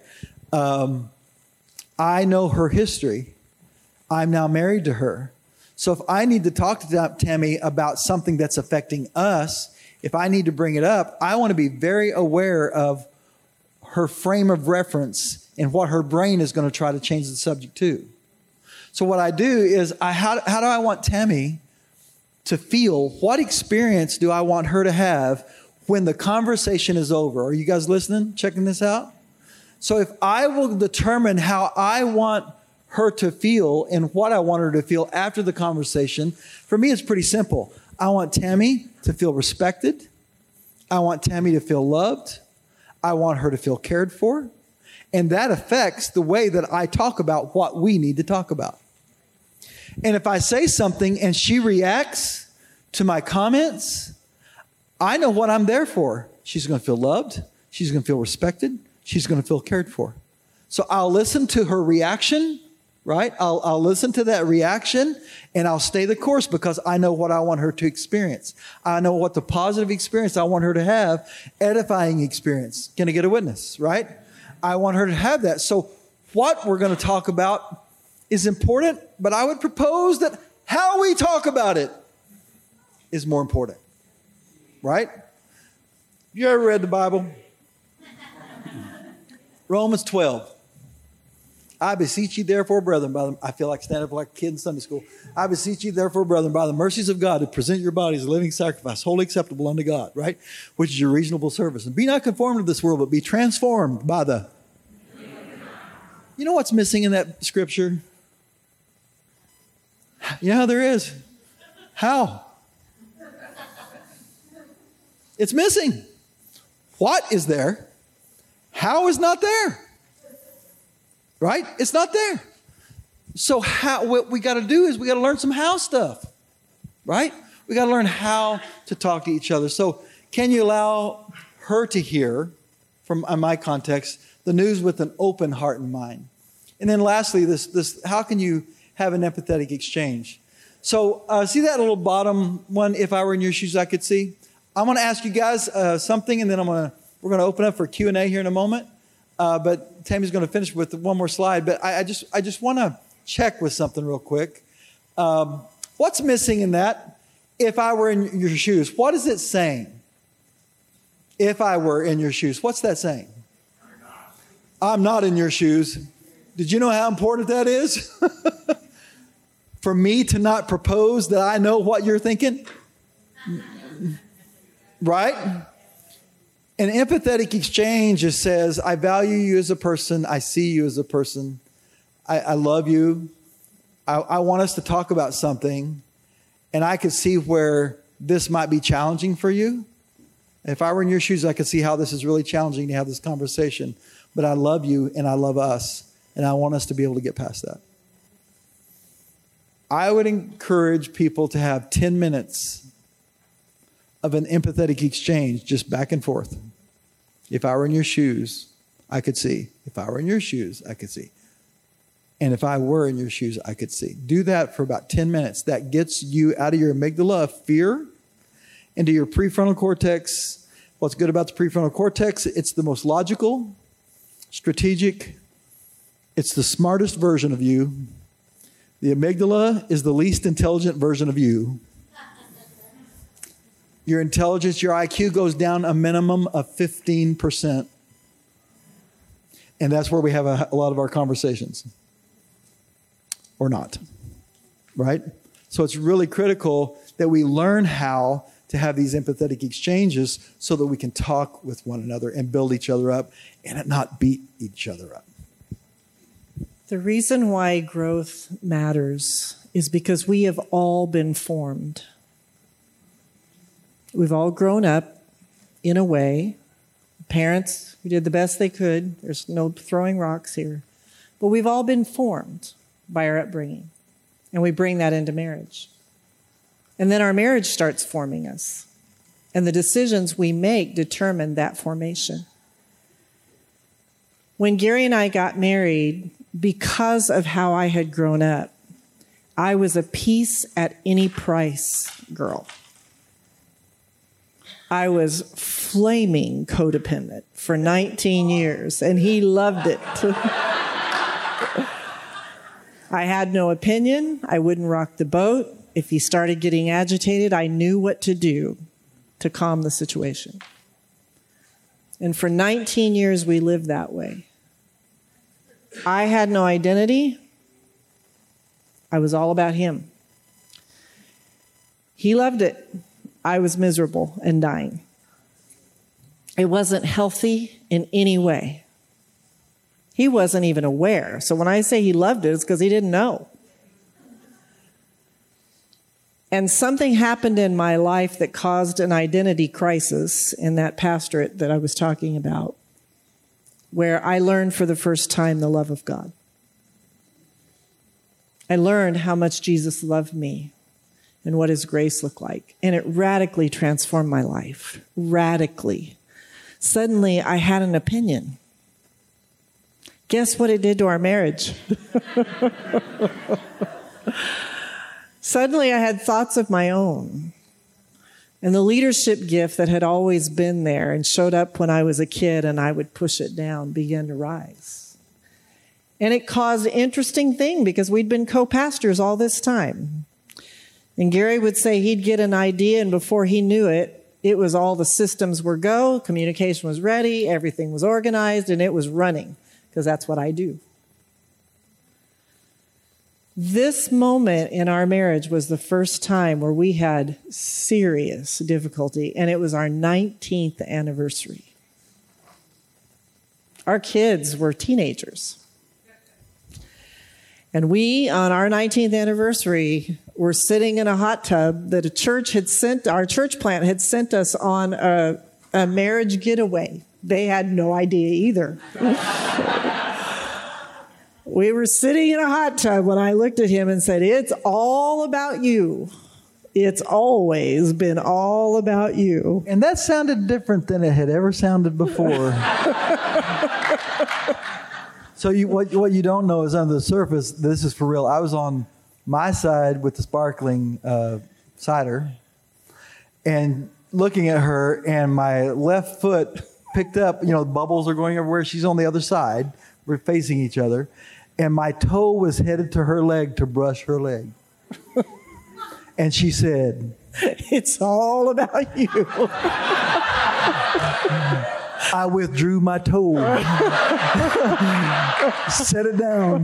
I know her history. I'm now married to her. So if I need to talk to Tammy about something that's affecting us, if I need to bring it up, I want to be very aware of her frame of reference and what her brain is going to try to change the subject to. So what I do is, how do I want Tammy to feel? What experience do I want her to have when the conversation is over? Are you guys listening, checking this out? So if I will determine how I want her to feel and what I want her to feel after the conversation, for me it's pretty simple. I want Tammy to feel respected. I want Tammy to feel loved. I want her to feel cared for. And that affects the way that I talk about what we need to talk about. And if I say something and she reacts to my comments, I know what I'm there for. She's going to feel loved. She's going to feel respected. She's going to feel cared for. So I'll listen to her reaction, right? I'll listen to that reaction and I'll stay the course because I know what I want her to experience. I know what the positive experience I want her to have, edifying experience. Can I get a witness, right? I want her to have that. So what we're going to talk about is important, but I would propose that how we talk about it is more important, right? You ever read the Bible? Romans 12. I beseech you, therefore, brethren, I feel like standing up like a kid in Sunday school. I beseech you, therefore, brethren, by the mercies of God, to present your bodies a living sacrifice, wholly acceptable unto God, right? Which is your reasonable service. And be not conformed to this world, but be transformed by the... You know what's missing in that scripture? Yeah, there is. How? It's missing. What is there? How is not there? Right? It's not there. So what we got to do is we got to learn some how stuff. Right? We got to learn how to talk to each other. So can you allow her to hear, from my context, the news with an open heart and mind? And then lastly, this how can you have an empathetic exchange? So see that little bottom one, if I were in your shoes, I could see? I'm going to ask you guys something, and then we're going to open up for Q&A here in a moment. But Tammy's going to finish with one more slide. But I just want to check with something real quick. What's missing in that? If I were in your shoes, what is it saying? If I were in your shoes, what's that saying? I'm not in your shoes. Did you know how important that is? For me to not propose that I know what you're thinking? Right? An empathetic exchange just says, I value you as a person. I see you as a person. I love you. I want us to talk about something. And I could see where this might be challenging for you. If I were in your shoes, I could see how this is really challenging to have this conversation. But I love you and I love us. And I want us to be able to get past that. I would encourage people to have 10 minutes of an empathetic exchange, just back and forth. If I were in your shoes, I could see. If I were in your shoes, I could see. And if I were in your shoes, I could see. Do that for about 10 minutes. That gets you out of your amygdala of fear into your prefrontal cortex. What's good about the prefrontal cortex? It's the most logical, strategic. It's the smartest version of you. The amygdala is the least intelligent version of you. Your intelligence, your IQ goes down a minimum of 15%. And that's where we have a lot of our conversations. Or not. Right? So it's really critical that we learn how to have these empathetic exchanges so that we can talk with one another and build each other up and not beat each other up. The reason why growth matters is because we have all been formed. We've all grown up in a way. Parents who did the best they could. There's no throwing rocks here. But we've all been formed by our upbringing. And we bring that into marriage. And then our marriage starts forming us. And the decisions we make determine that formation. When Gary and I got married, because of how I had grown up, I was a peace at any price girl. I was flaming codependent for 19 years, and he loved it. I had no opinion. I wouldn't rock the boat. If he started getting agitated, I knew what to do to calm the situation. And for 19 years, we lived that way. I had no identity. I was all about him. He loved it. I was miserable and dying. It wasn't healthy in any way. He wasn't even aware. So when I say he loved it, it's because he didn't know. And something happened in my life that caused an identity crisis in that pastorate that I was talking about, where I learned for the first time the love of God. I learned how much Jesus loved me and what his grace looked like. And it radically transformed my life. Radically. Suddenly, I had an opinion. Guess what it did to our marriage? Suddenly, I had thoughts of my own. And the leadership gift that had always been there and showed up when I was a kid and I would push it down began to rise. And it caused an interesting thing because we'd been co-pastors all this time. And Gary would say he'd get an idea, and before he knew it, It was all the systems were go, communication was ready, everything was organized, and it was running, because that's what I do. This moment in our marriage was the first time where we had serious difficulty, and it was our 19th anniversary. Our kids were teenagers. And we, on our 19th anniversary, were sitting in a hot tub that our church plant had sent us on a marriage getaway. They had no idea either. We were sitting in a hot tub when I looked at him and said, "It's all about you. It's always been all about you." And that sounded different than it had ever sounded before. So what you don't know is under the surface, this is for real. I was on my side with the sparkling cider and looking at her, and my left foot picked up, the bubbles are going everywhere. She's on the other side. We're facing each other. And my toe was headed to her leg to brush her leg. And she said, "It's all about you." I withdrew my toe. Set it down.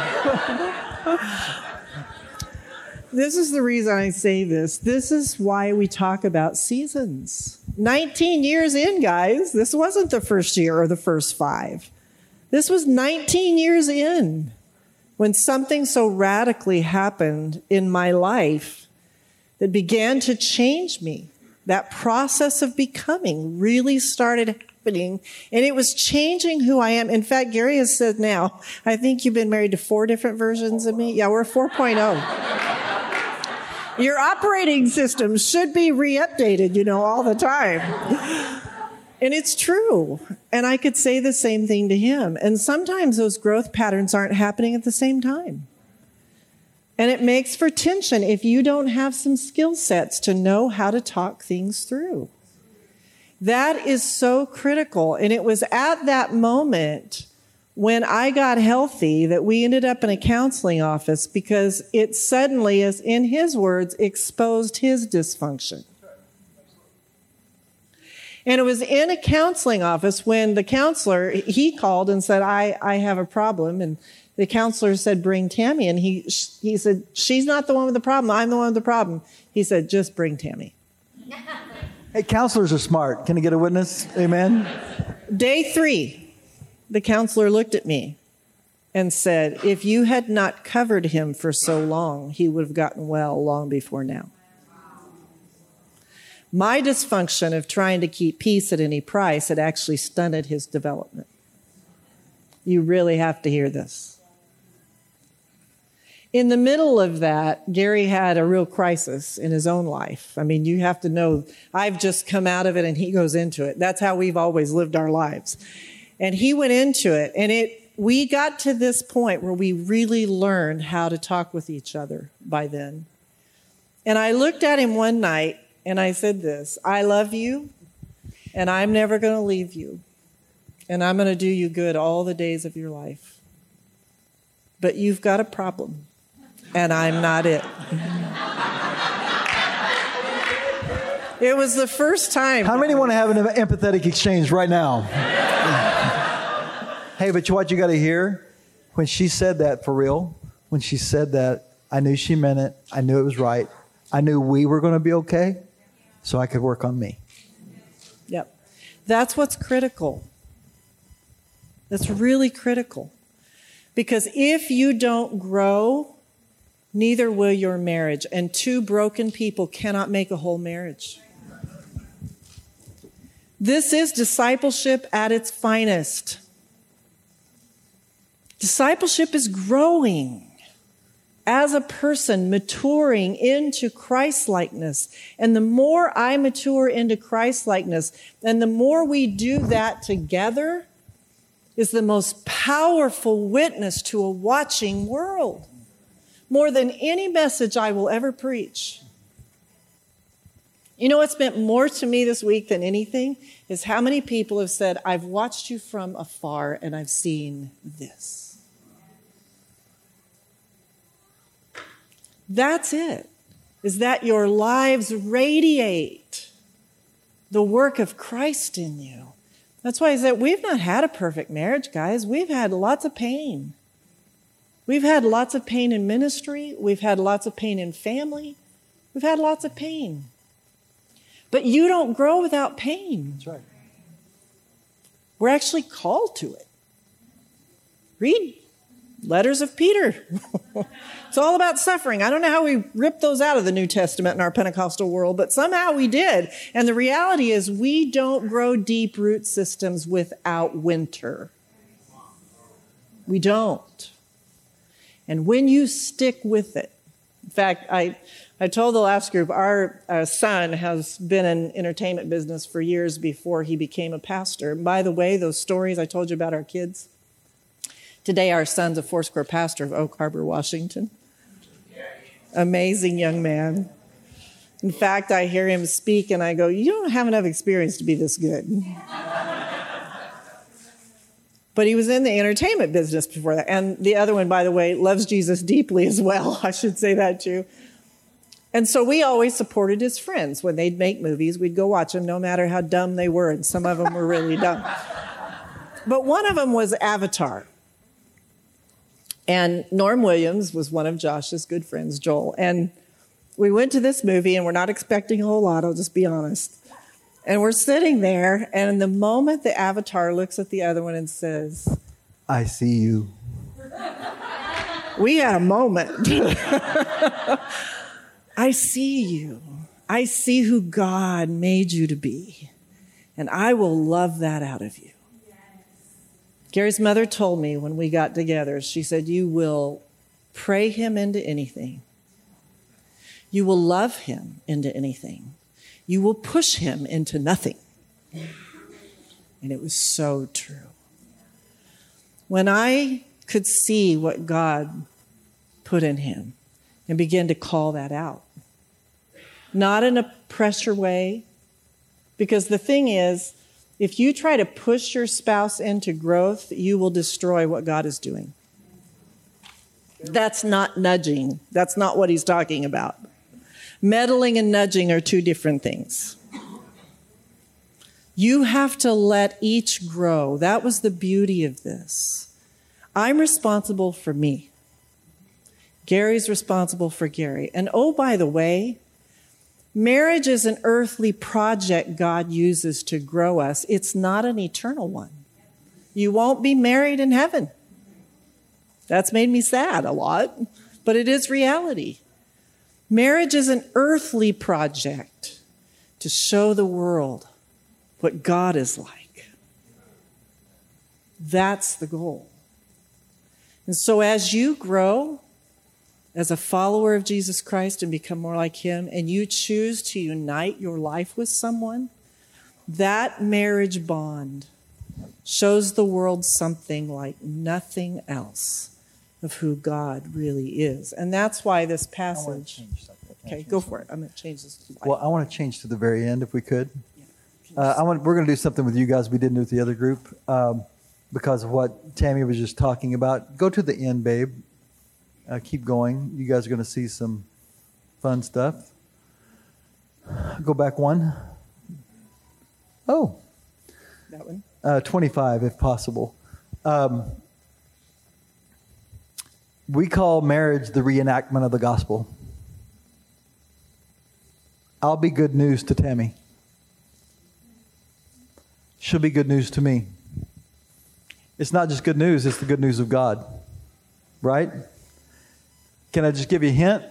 This is the reason I say this. This is why we talk about seasons. 19 years in, guys. This wasn't the first year or the first 5. This was 19 years in when something so radically happened in my life that began to change me. That process of becoming really started happening, and it was changing who I am. In fact, Gary has said now, I think you've been married to 4 different versions of me. Yeah, we're 4.0. Your operating system should be re-updated, all the time. And it's true. And I could say the same thing to him. And sometimes those growth patterns aren't happening at the same time. And it makes for tension if you don't have some skill sets to know how to talk things through. That is so critical. And it was at that moment when I got healthy that we ended up in a counseling office, because it suddenly, as in his words, exposed his dysfunction. And it was in a counseling office when the counselor, he called and said, I have a problem. And the counselor said, "Bring Tammy." And he said, "She's not the one with the problem. I'm the one with the problem." He said, "Just bring Tammy." Hey, counselors are smart. Can I get a witness? Amen. Day 3, the counselor looked at me and said, "If you had not covered him for so long, he would have gotten well long before now." My dysfunction of trying to keep peace at any price had actually stunted his development. You really have to hear this. In the middle of that, Gary had a real crisis in his own life. I mean, you have to know, I've just come out of it and he goes into it. That's how we've always lived our lives. And he went into it, and we got to this point where we really learned how to talk with each other by then. And I looked at him one night and I said this: "I love you, and I'm never going to leave you, and I'm going to do you good all the days of your life. But you've got a problem, and I'm not it." It was the first time. How many want to have an empathetic exchange right now? Hey, but what you got to hear, when she said that, for real, when she said that, I knew she meant it. I knew it was right. I knew we were going to be okay, so I could work on me. Yep. That's what's critical. That's really critical. Because if you don't grow, neither will your marriage. And 2 broken people cannot make a whole marriage. This is discipleship at its finest. Discipleship is growing as a person, maturing into Christ-likeness. And the more I mature into Christ-likeness, and the more we do that together, is the most powerful witness to a watching world. More than any message I will ever preach. You know what's meant more to me this week than anything is how many people have said, "I've watched you from afar and I've seen this." That's it, is that your lives radiate the work of Christ in you. That's why I said we've not had a perfect marriage, guys. We've had lots of pain. We've had lots of pain in ministry. We've had lots of pain in family. We've had lots of pain. But you don't grow without pain. That's right. We're actually called to it. Read letters of Peter. It's all about suffering. I don't know how we ripped those out of the New Testament in our Pentecostal world, but somehow we did. And the reality is we don't grow deep root systems without winter. We don't. And when you stick with it, in fact, I told the last group, our son has been in entertainment business for years before he became a pastor. And by the way, those stories I told you about our kids, today our son's a Foursquare pastor of Oak Harbor, Washington. Amazing young man. In fact, I hear him speak and I go, you don't have enough experience to be this good. But he was in the entertainment business before that. And the other one, by the way, loves Jesus deeply as well. I should say that too. And so we always supported his friends. When they'd make movies, we'd go watch them no matter how dumb they were. And some of them were really dumb. But one of them was Avatar. And Norm Williams was one of Josh's good friends, Joel. And we went to this movie, and we're not expecting a whole lot, I'll just be honest. And we're sitting there, and the moment the Avatar looks at the other one and says, I see you. We had a moment. I see you. I see who God made you to be. And I will love that out of you. Gary's mother told me when we got together, she said, you will pray him into anything. You will love him into anything. You will push him into nothing. And it was so true. When I could see what God put in him and began to call that out, not in a pressure way, because the thing is, if you try to push your spouse into growth, you will destroy what God is doing. That's not nudging. That's not what he's talking about. Meddling and nudging are two different things. You have to let each grow. That was the beauty of this. I'm responsible for me. Gary's responsible for Gary. And oh, by the way, marriage is an earthly project God uses to grow us. It's not an eternal one. You won't be married in heaven. That's made me sad a lot, but it is reality. Marriage is an earthly project to show the world what God is like. That's the goal. And so as you grow as a follower of Jesus Christ and become more like him, and you choose to unite your life with someone, that marriage bond shows the world something like nothing else of who God really is. And that's why this passage... Okay, go for it. I'm going to change this. Well, I want to change to the very end if we could. We're going to do something with you guys we didn't do with the other group because of what Tammy was just talking about. Go to the end, babe. Keep going. You guys are going to see some fun stuff. Go back one. Oh. That one? 25, if possible. We call marriage the reenactment of the gospel. I'll be good news to Tammy. She'll be good news to me. It's not just good news, it's the good news of God. Right? Can I just give you a hint?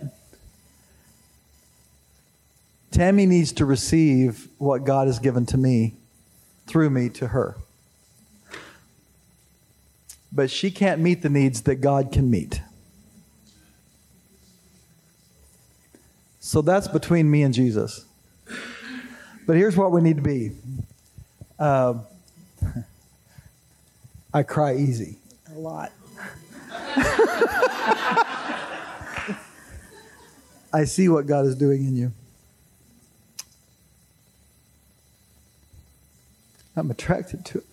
Tammy needs to receive what God has given to me, through me to her. But she can't meet the needs that God can meet. So that's between me and Jesus. But here's what we need to be. I cry easy. A lot. I see what God is doing in you. I'm attracted to it.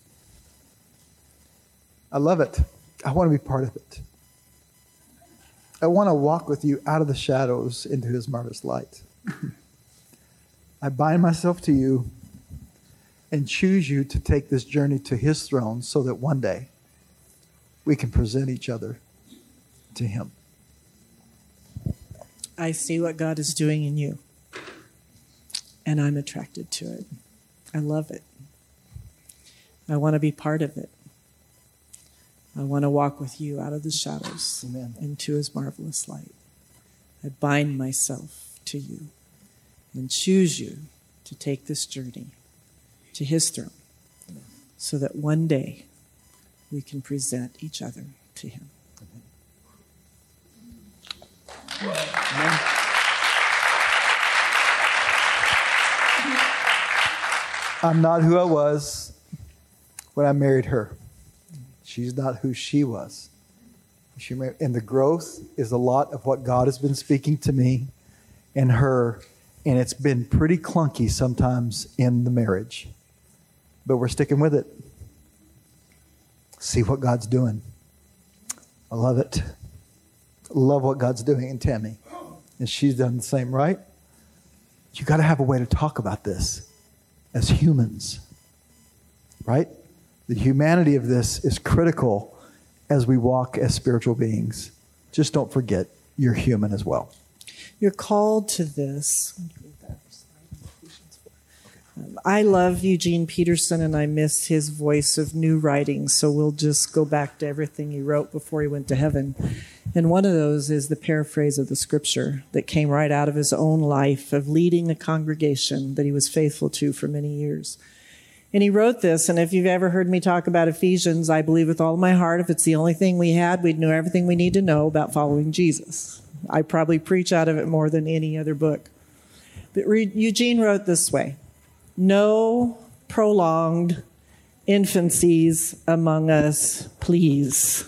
I love it. I want to be part of it. I want to walk with you out of the shadows into his marvelous light. I bind myself to you and choose you to take this journey to his throne so that one day we can present each other to him. I see what God is doing in you, and I'm attracted to it. I love it. I want to be part of it. I want to walk with you out of the shadows Amen. into his marvelous light. I bind myself to you and choose you to take this journey to his throne so that one day we can present each other to him. Amen. I'm not who I was when I married her. She's not who she was. And the growth is a lot of what God has been speaking to me and her, and it's been pretty clunky sometimes in the marriage. But we're sticking with it. See what God's doing. I love it. Love what God's doing in Tammy. And she's done the same, right? You got to have a way to talk about this as humans, right? The humanity of this is critical as we walk as spiritual beings. Just don't forget, you're human as well. You're called to this. I love Eugene Peterson, and I miss his voice of new writing, so we'll just go back to everything he wrote before he went to heaven. And one of those is the paraphrase of the scripture that came right out of his own life of leading a congregation that he was faithful to for many years. And he wrote this, and if you've ever heard me talk about Ephesians, I believe with all my heart, if it's the only thing we had, we'd know everything we need to know about following Jesus. I probably preach out of it more than any other book. But Eugene wrote this way: no prolonged infancies among us, please.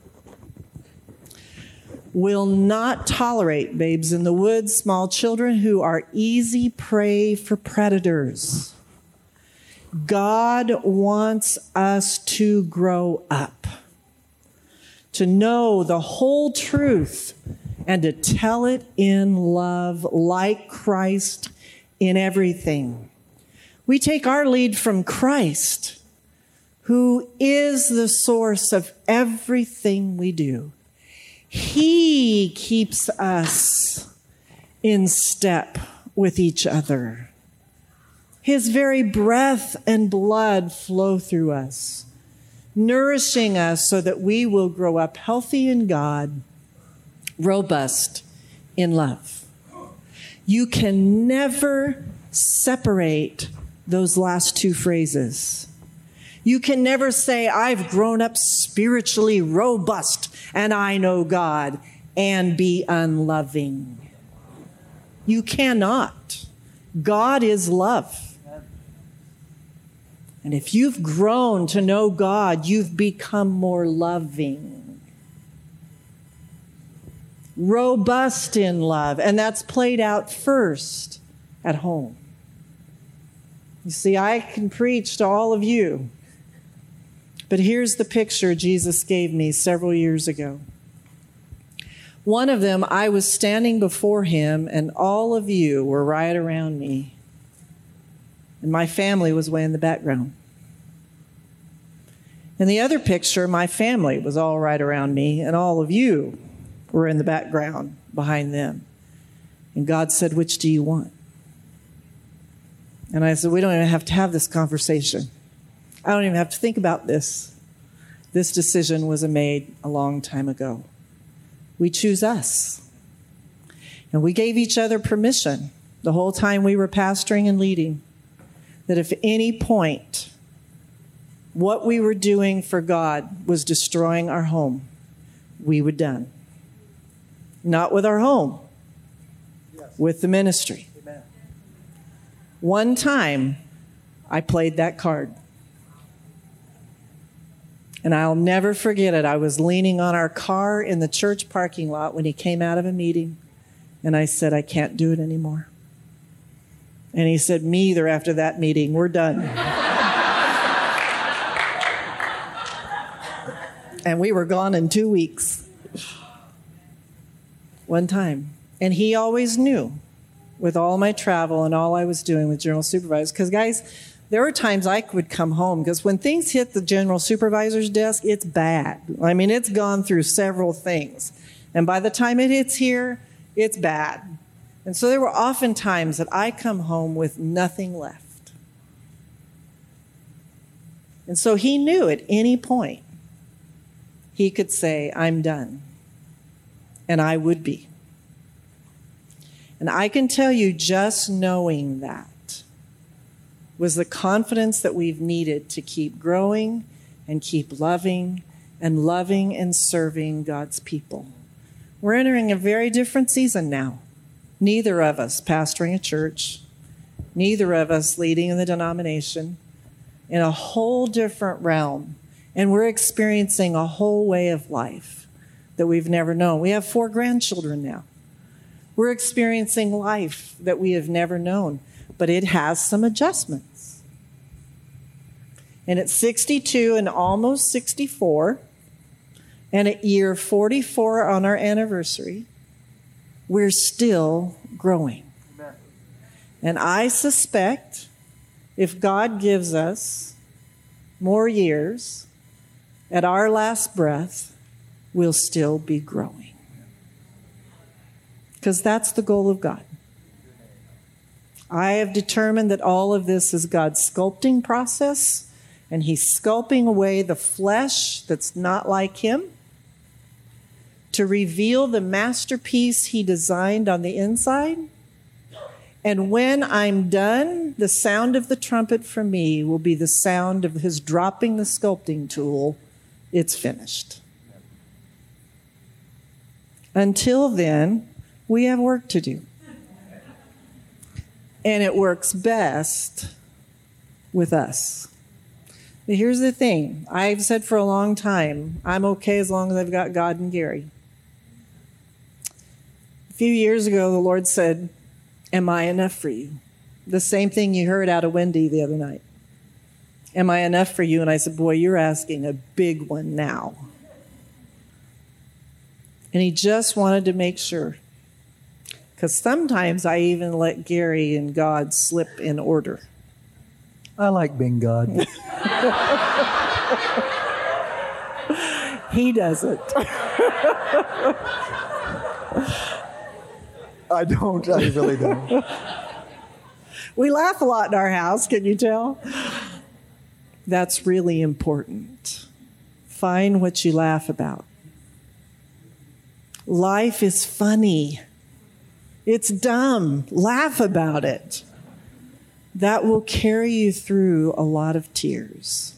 Will not tolerate babes in the woods, small children who are easy prey for predators. God wants us to grow up, to know the whole truth, and to tell it in love like Christ in everything. We take our lead from Christ, who is the source of everything we do. He keeps us in step with each other. His very breath and blood flow through us, nourishing us so that we will grow up healthy in God, robust in love. You can never separate those last two phrases. You can never say, I've grown up spiritually robust and I know God, and be unloving. You cannot. God is love. And if you've grown to know God, you've become more loving, robust in love, and that's played out first at home. You see, I can preach to all of you, but here's the picture Jesus gave me several years ago. One of them, I was standing before him, and all of you were right around me. And my family was way in the background. And the other picture, my family was all right around me, and all of you were in the background behind them. And God said, which do you want? And I said, we don't even have to have this conversation. I don't even have to think about this. This decision was made a long time ago. We choose us. And we gave each other permission the whole time we were pastoring and leading, that if at any point what we were doing for God was destroying our home, we were done. Not with our home, with the ministry. Amen. One time, I played that card. And I'll never forget it. I was leaning on our car in the church parking lot when he came out of a meeting, and I said, I can't do it anymore. And he said, me either after that meeting. We're done. And we were gone in 2 weeks. One time. And he always knew, with all my travel and all I was doing with general supervisors, because guys, There were times I would come home because when things hit the general supervisor's desk, it's bad. I mean, it's gone through several things. And by the time it hits here, it's bad. And so there were often times that I come home with nothing left. And so he knew at any point he could say, I'm done. And I would be. And I can tell you, just knowing that was the confidence that we've needed to keep growing and keep loving and serving God's people. We're entering a very different season now. Neither of us pastoring a church, neither of us leading in the denomination, in a whole different realm. And we're experiencing a whole way of life that we've never known. We have 4 grandchildren now. We're experiencing life that we have never known, but it has some adjustments. And at 62 and almost 64, and at year 44 on our anniversary, we're still growing. Amen. And I suspect if God gives us more years, at our last breath, we'll still be growing. Because that's the goal of God. I have determined that all of this is God's sculpting process, and He's sculpting away the flesh that's not like Him to reveal the masterpiece He designed on the inside. And when I'm done, the sound of the trumpet for me will be the sound of His dropping the sculpting tool. It's finished. Until then, we have work to do. And it works best with us. But here's the thing. I've said for a long time, I'm okay as long as I've got God and Gary. A few years ago, the Lord said, am I enough for you? The same thing you heard out of Wendy the other night. Am I enough for you? And I said, boy, you're asking a big one now. And He just wanted to make sure. Because sometimes I even let Gary and God slip in order. I like being God. He doesn't. I don't. I really don't. We laugh a lot in our house, can you tell? That's really important. Find what you laugh about. Life is funny. It's dumb. Laugh about it. That will carry you through a lot of tears.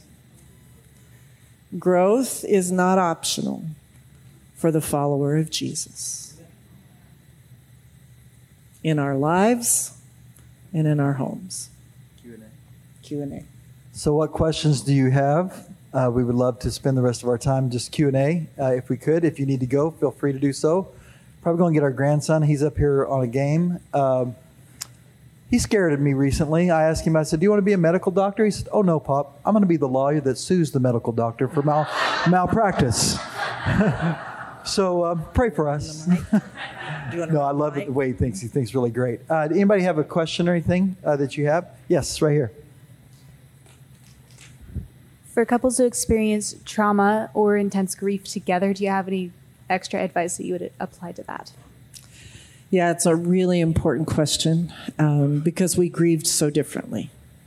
Growth is not optional for the follower of Jesus. In our lives and in our homes. Q&A. So what questions do you have? We would love to spend the rest of our time just Q&A if we could. If you need to go, feel free to do so. Probably going to get our grandson. He's up here on a game. He scared at me recently. I asked him, I said, do you want to be a medical doctor? He said, oh, no, Pop. I'm going to be the lawyer that sues the medical doctor for malpractice. So pray for us. No, I love it the way he thinks. He thinks really great. Anybody have a question or anything that you have? Yes, right here. For couples who experience trauma or intense grief together, do you have any extra advice that you would apply to that? Yeah, it's a really important question because we grieved so differently.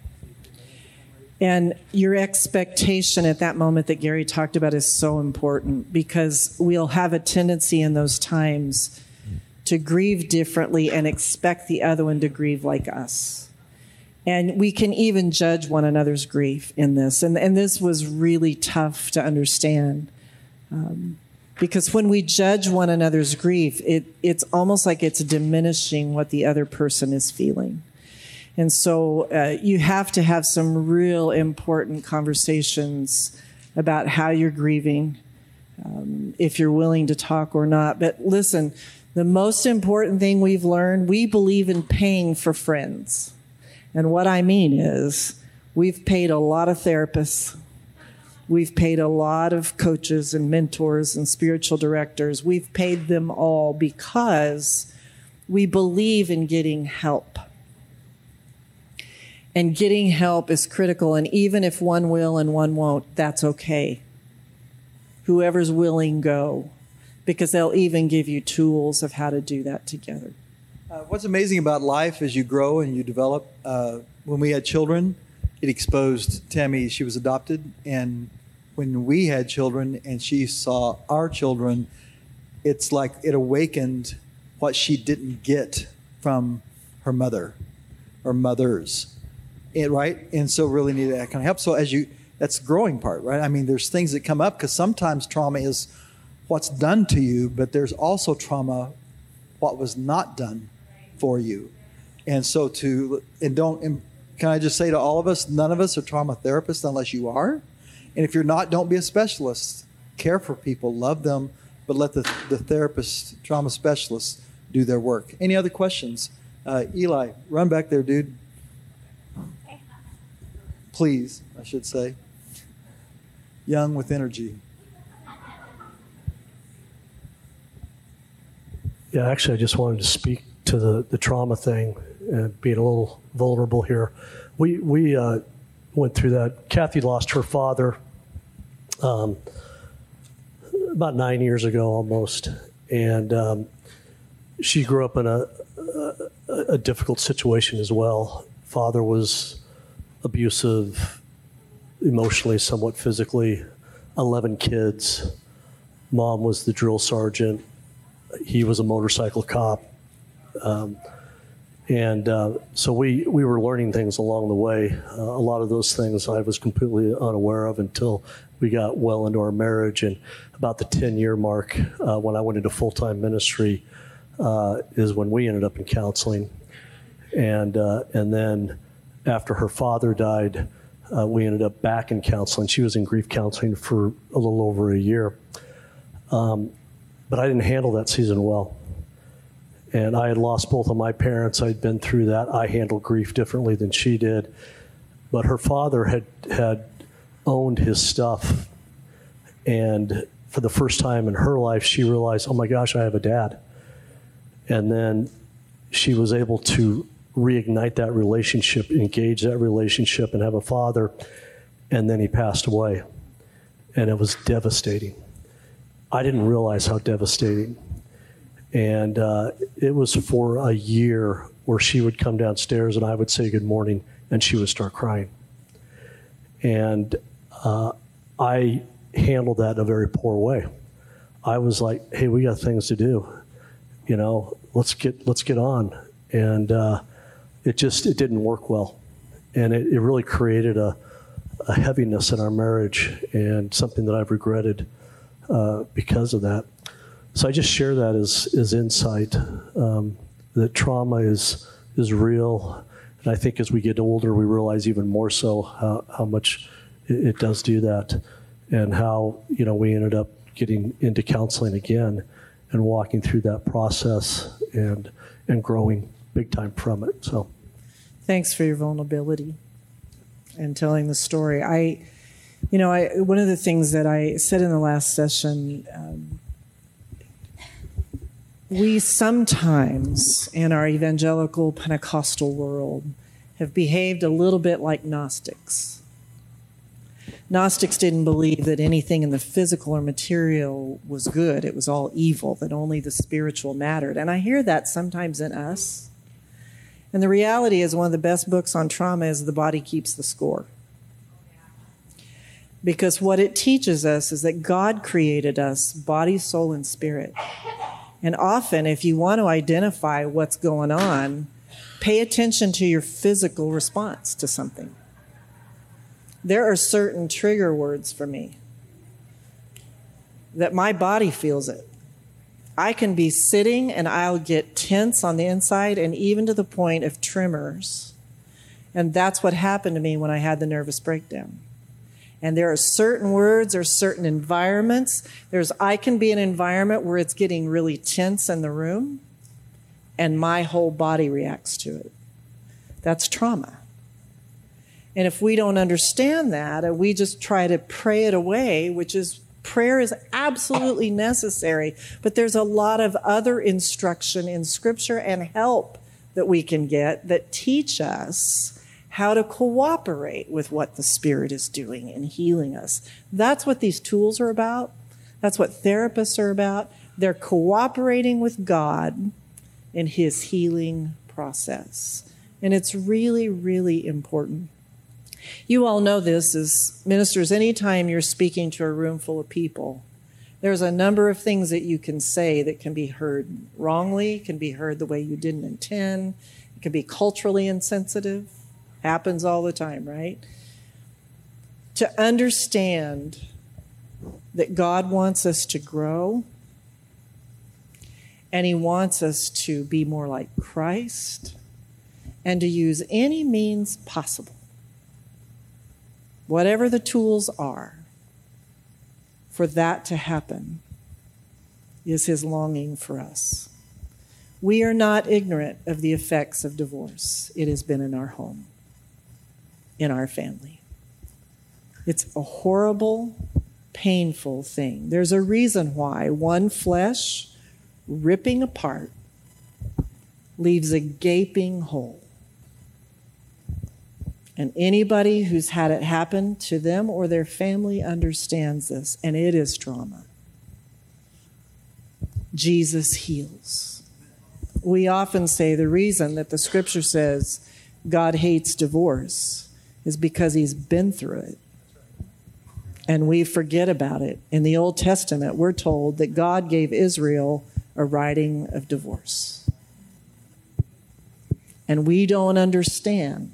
And your expectation at that moment that Gary talked about is so important because we'll have a tendency in those times to grieve differently and expect the other one to grieve like us. And we can even judge one another's grief in this. And this was really tough to understand. Because when we judge one another's grief, it's almost like it's diminishing what the other person is feeling. And so you have to have some real important conversations about how you're grieving, if you're willing to talk or not. But listen, the most important thing we've learned, we believe in paying for friends. And what I mean is we've paid a lot of therapists. We've paid a lot of coaches and mentors and spiritual directors. We've paid them all because we believe in getting help. And getting help is critical. And even if one will and one won't, that's okay. Whoever's willing, go. Because they'll even give you tools of how to do that together. What's amazing about life as you grow and you develop, when we had children, it exposed Tammy. She was adopted. And when we had children and she saw our children, it's like it awakened what she didn't get from her mother or mothers, right? And so really needed that kind of help. So that's the growing part, right? I mean, there's things that come up because sometimes trauma is what's done to you, but there's also trauma, what was not done for you. And so can I just say to all of us, none of us are trauma therapists unless you are. And if you're not, don't be a specialist. Care for people, love them, but let the therapist, trauma specialists do their work. Any other questions? Eli, run back there, dude. Please, I should say. Young with energy. Yeah, actually, I just wanted to speak to the trauma thing and being a little vulnerable here. We went through that. Kathy lost her father about 9 years ago almost, and she grew up in a difficult situation as well. Father was abusive, emotionally, somewhat physically, 11 kids. Mom was the drill sergeant. He was a motorcycle cop. So we were learning things along the way. A lot of those things I was completely unaware of until we got well into our marriage. And about the 10-year mark, when I went into full-time ministry, is when we ended up in counseling. And then after her father died, we ended up back in counseling. She was in grief counseling for a little over a year. But I didn't handle that season well. And I had lost both of my parents. I'd been through that. I handled grief differently than she did. But her father had owned his stuff. And for the first time in her life, she realized, oh my gosh, I have a dad. And then she was able to reignite that relationship, engage that relationship, and have a father. And then he passed away. And it was devastating. I didn't realize how devastating. And it was for a year where she would come downstairs and I would say good morning and she would start crying. And I handled that in a very poor way. I was like, hey, we got things to do. You know, let's get on. And it didn't work well. And it really created a heaviness in our marriage and something that I've regretted because of that. So I just share that as insight, that trauma is real. And I think as we get older, we realize even more so how much it does do that, and how, you know, we ended up getting into counseling again and walking through that process and growing big time from it. So thanks for your vulnerability and telling the story. One of the things that I said in the last session, we sometimes in our evangelical Pentecostal world have behaved a little bit like Gnostics. Gnostics didn't believe that anything in the physical or material was good. It was all evil, that only the spiritual mattered. And I hear that sometimes in us. And the reality is one of the best books on trauma is The Body Keeps the Score. Because what it teaches us is that God created us body, soul, and spirit. And often, if you want to identify what's going on, pay attention to your physical response to something. There are certain trigger words for me that my body feels it. I can be sitting and I'll get tense on the inside and even to the point of tremors. And that's what happened to me when I had the nervous breakdown. And there are certain words or certain environments. I can be in an environment where it's getting really tense in the room and my whole body reacts to it. That's trauma. And if we don't understand that, and we just try to pray it away, prayer is absolutely necessary, but there's a lot of other instruction in Scripture and help that we can get that teach us how to cooperate with what the Spirit is doing and healing us. That's what these tools are about. That's what therapists are about. They're cooperating with God in his healing process. And it's really, really important. You all know this as ministers. Anytime you're speaking to a room full of people, there's a number of things that you can say that can be heard wrongly, can be heard the way you didn't intend. It can be culturally insensitive. Happens all the time, right? To understand that God wants us to grow, and he wants us to be more like Christ, and to use any means possible, whatever the tools are, for that to happen, is his longing for us. We are not ignorant of the effects of divorce. It has been in our home, in our family. It's a horrible, painful thing. There's a reason why one flesh ripping apart leaves a gaping hole. And anybody who's had it happen to them or their family understands this, and it is trauma. Jesus heals. We often say the reason that the scripture says God hates divorce is because he's been through it. And we forget about it. In the Old Testament, we're told that God gave Israel a writing of divorce. And we don't understand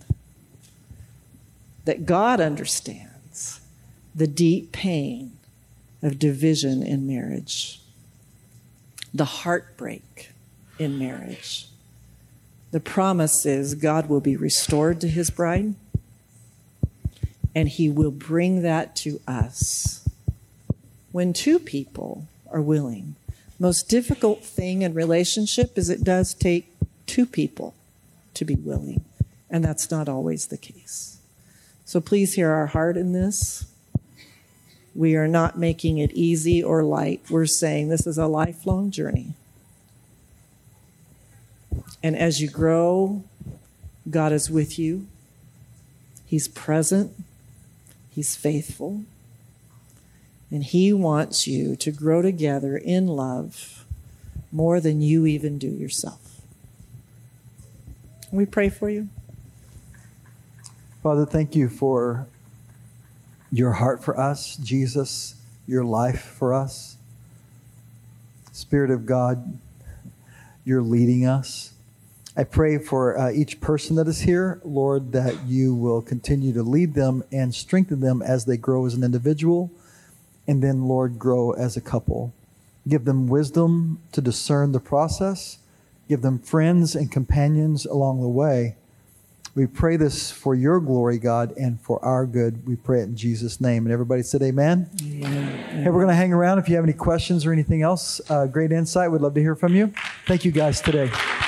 that God understands the deep pain of division in marriage, the heartbreak in marriage. The promise is God will be restored to his bride, and he will bring that to us when two people are willing. Most difficult thing in relationship is it does take two people to be willing, and that's not always the case. So please hear our heart in this. We are not making it easy or light. We're saying this is a lifelong journey. And as you grow, God is with you. He's present. He's faithful. And he wants you to grow together in love more than you even do yourself. Can we pray for you? Father, thank you for your heart for us, Jesus, your life for us. Spirit of God, you're leading us. I pray for each person that is here, Lord, that you will continue to lead them and strengthen them as they grow as an individual, and then, Lord, grow as a couple. Give them wisdom to discern the process. Give them friends and companions along the way. We pray this for your glory, God, and for our good. We pray it in Jesus' name. And everybody said amen. Amen. Hey, we're going to hang around. If you have any questions or anything else, great insight. We'd love to hear from you. Thank you guys today.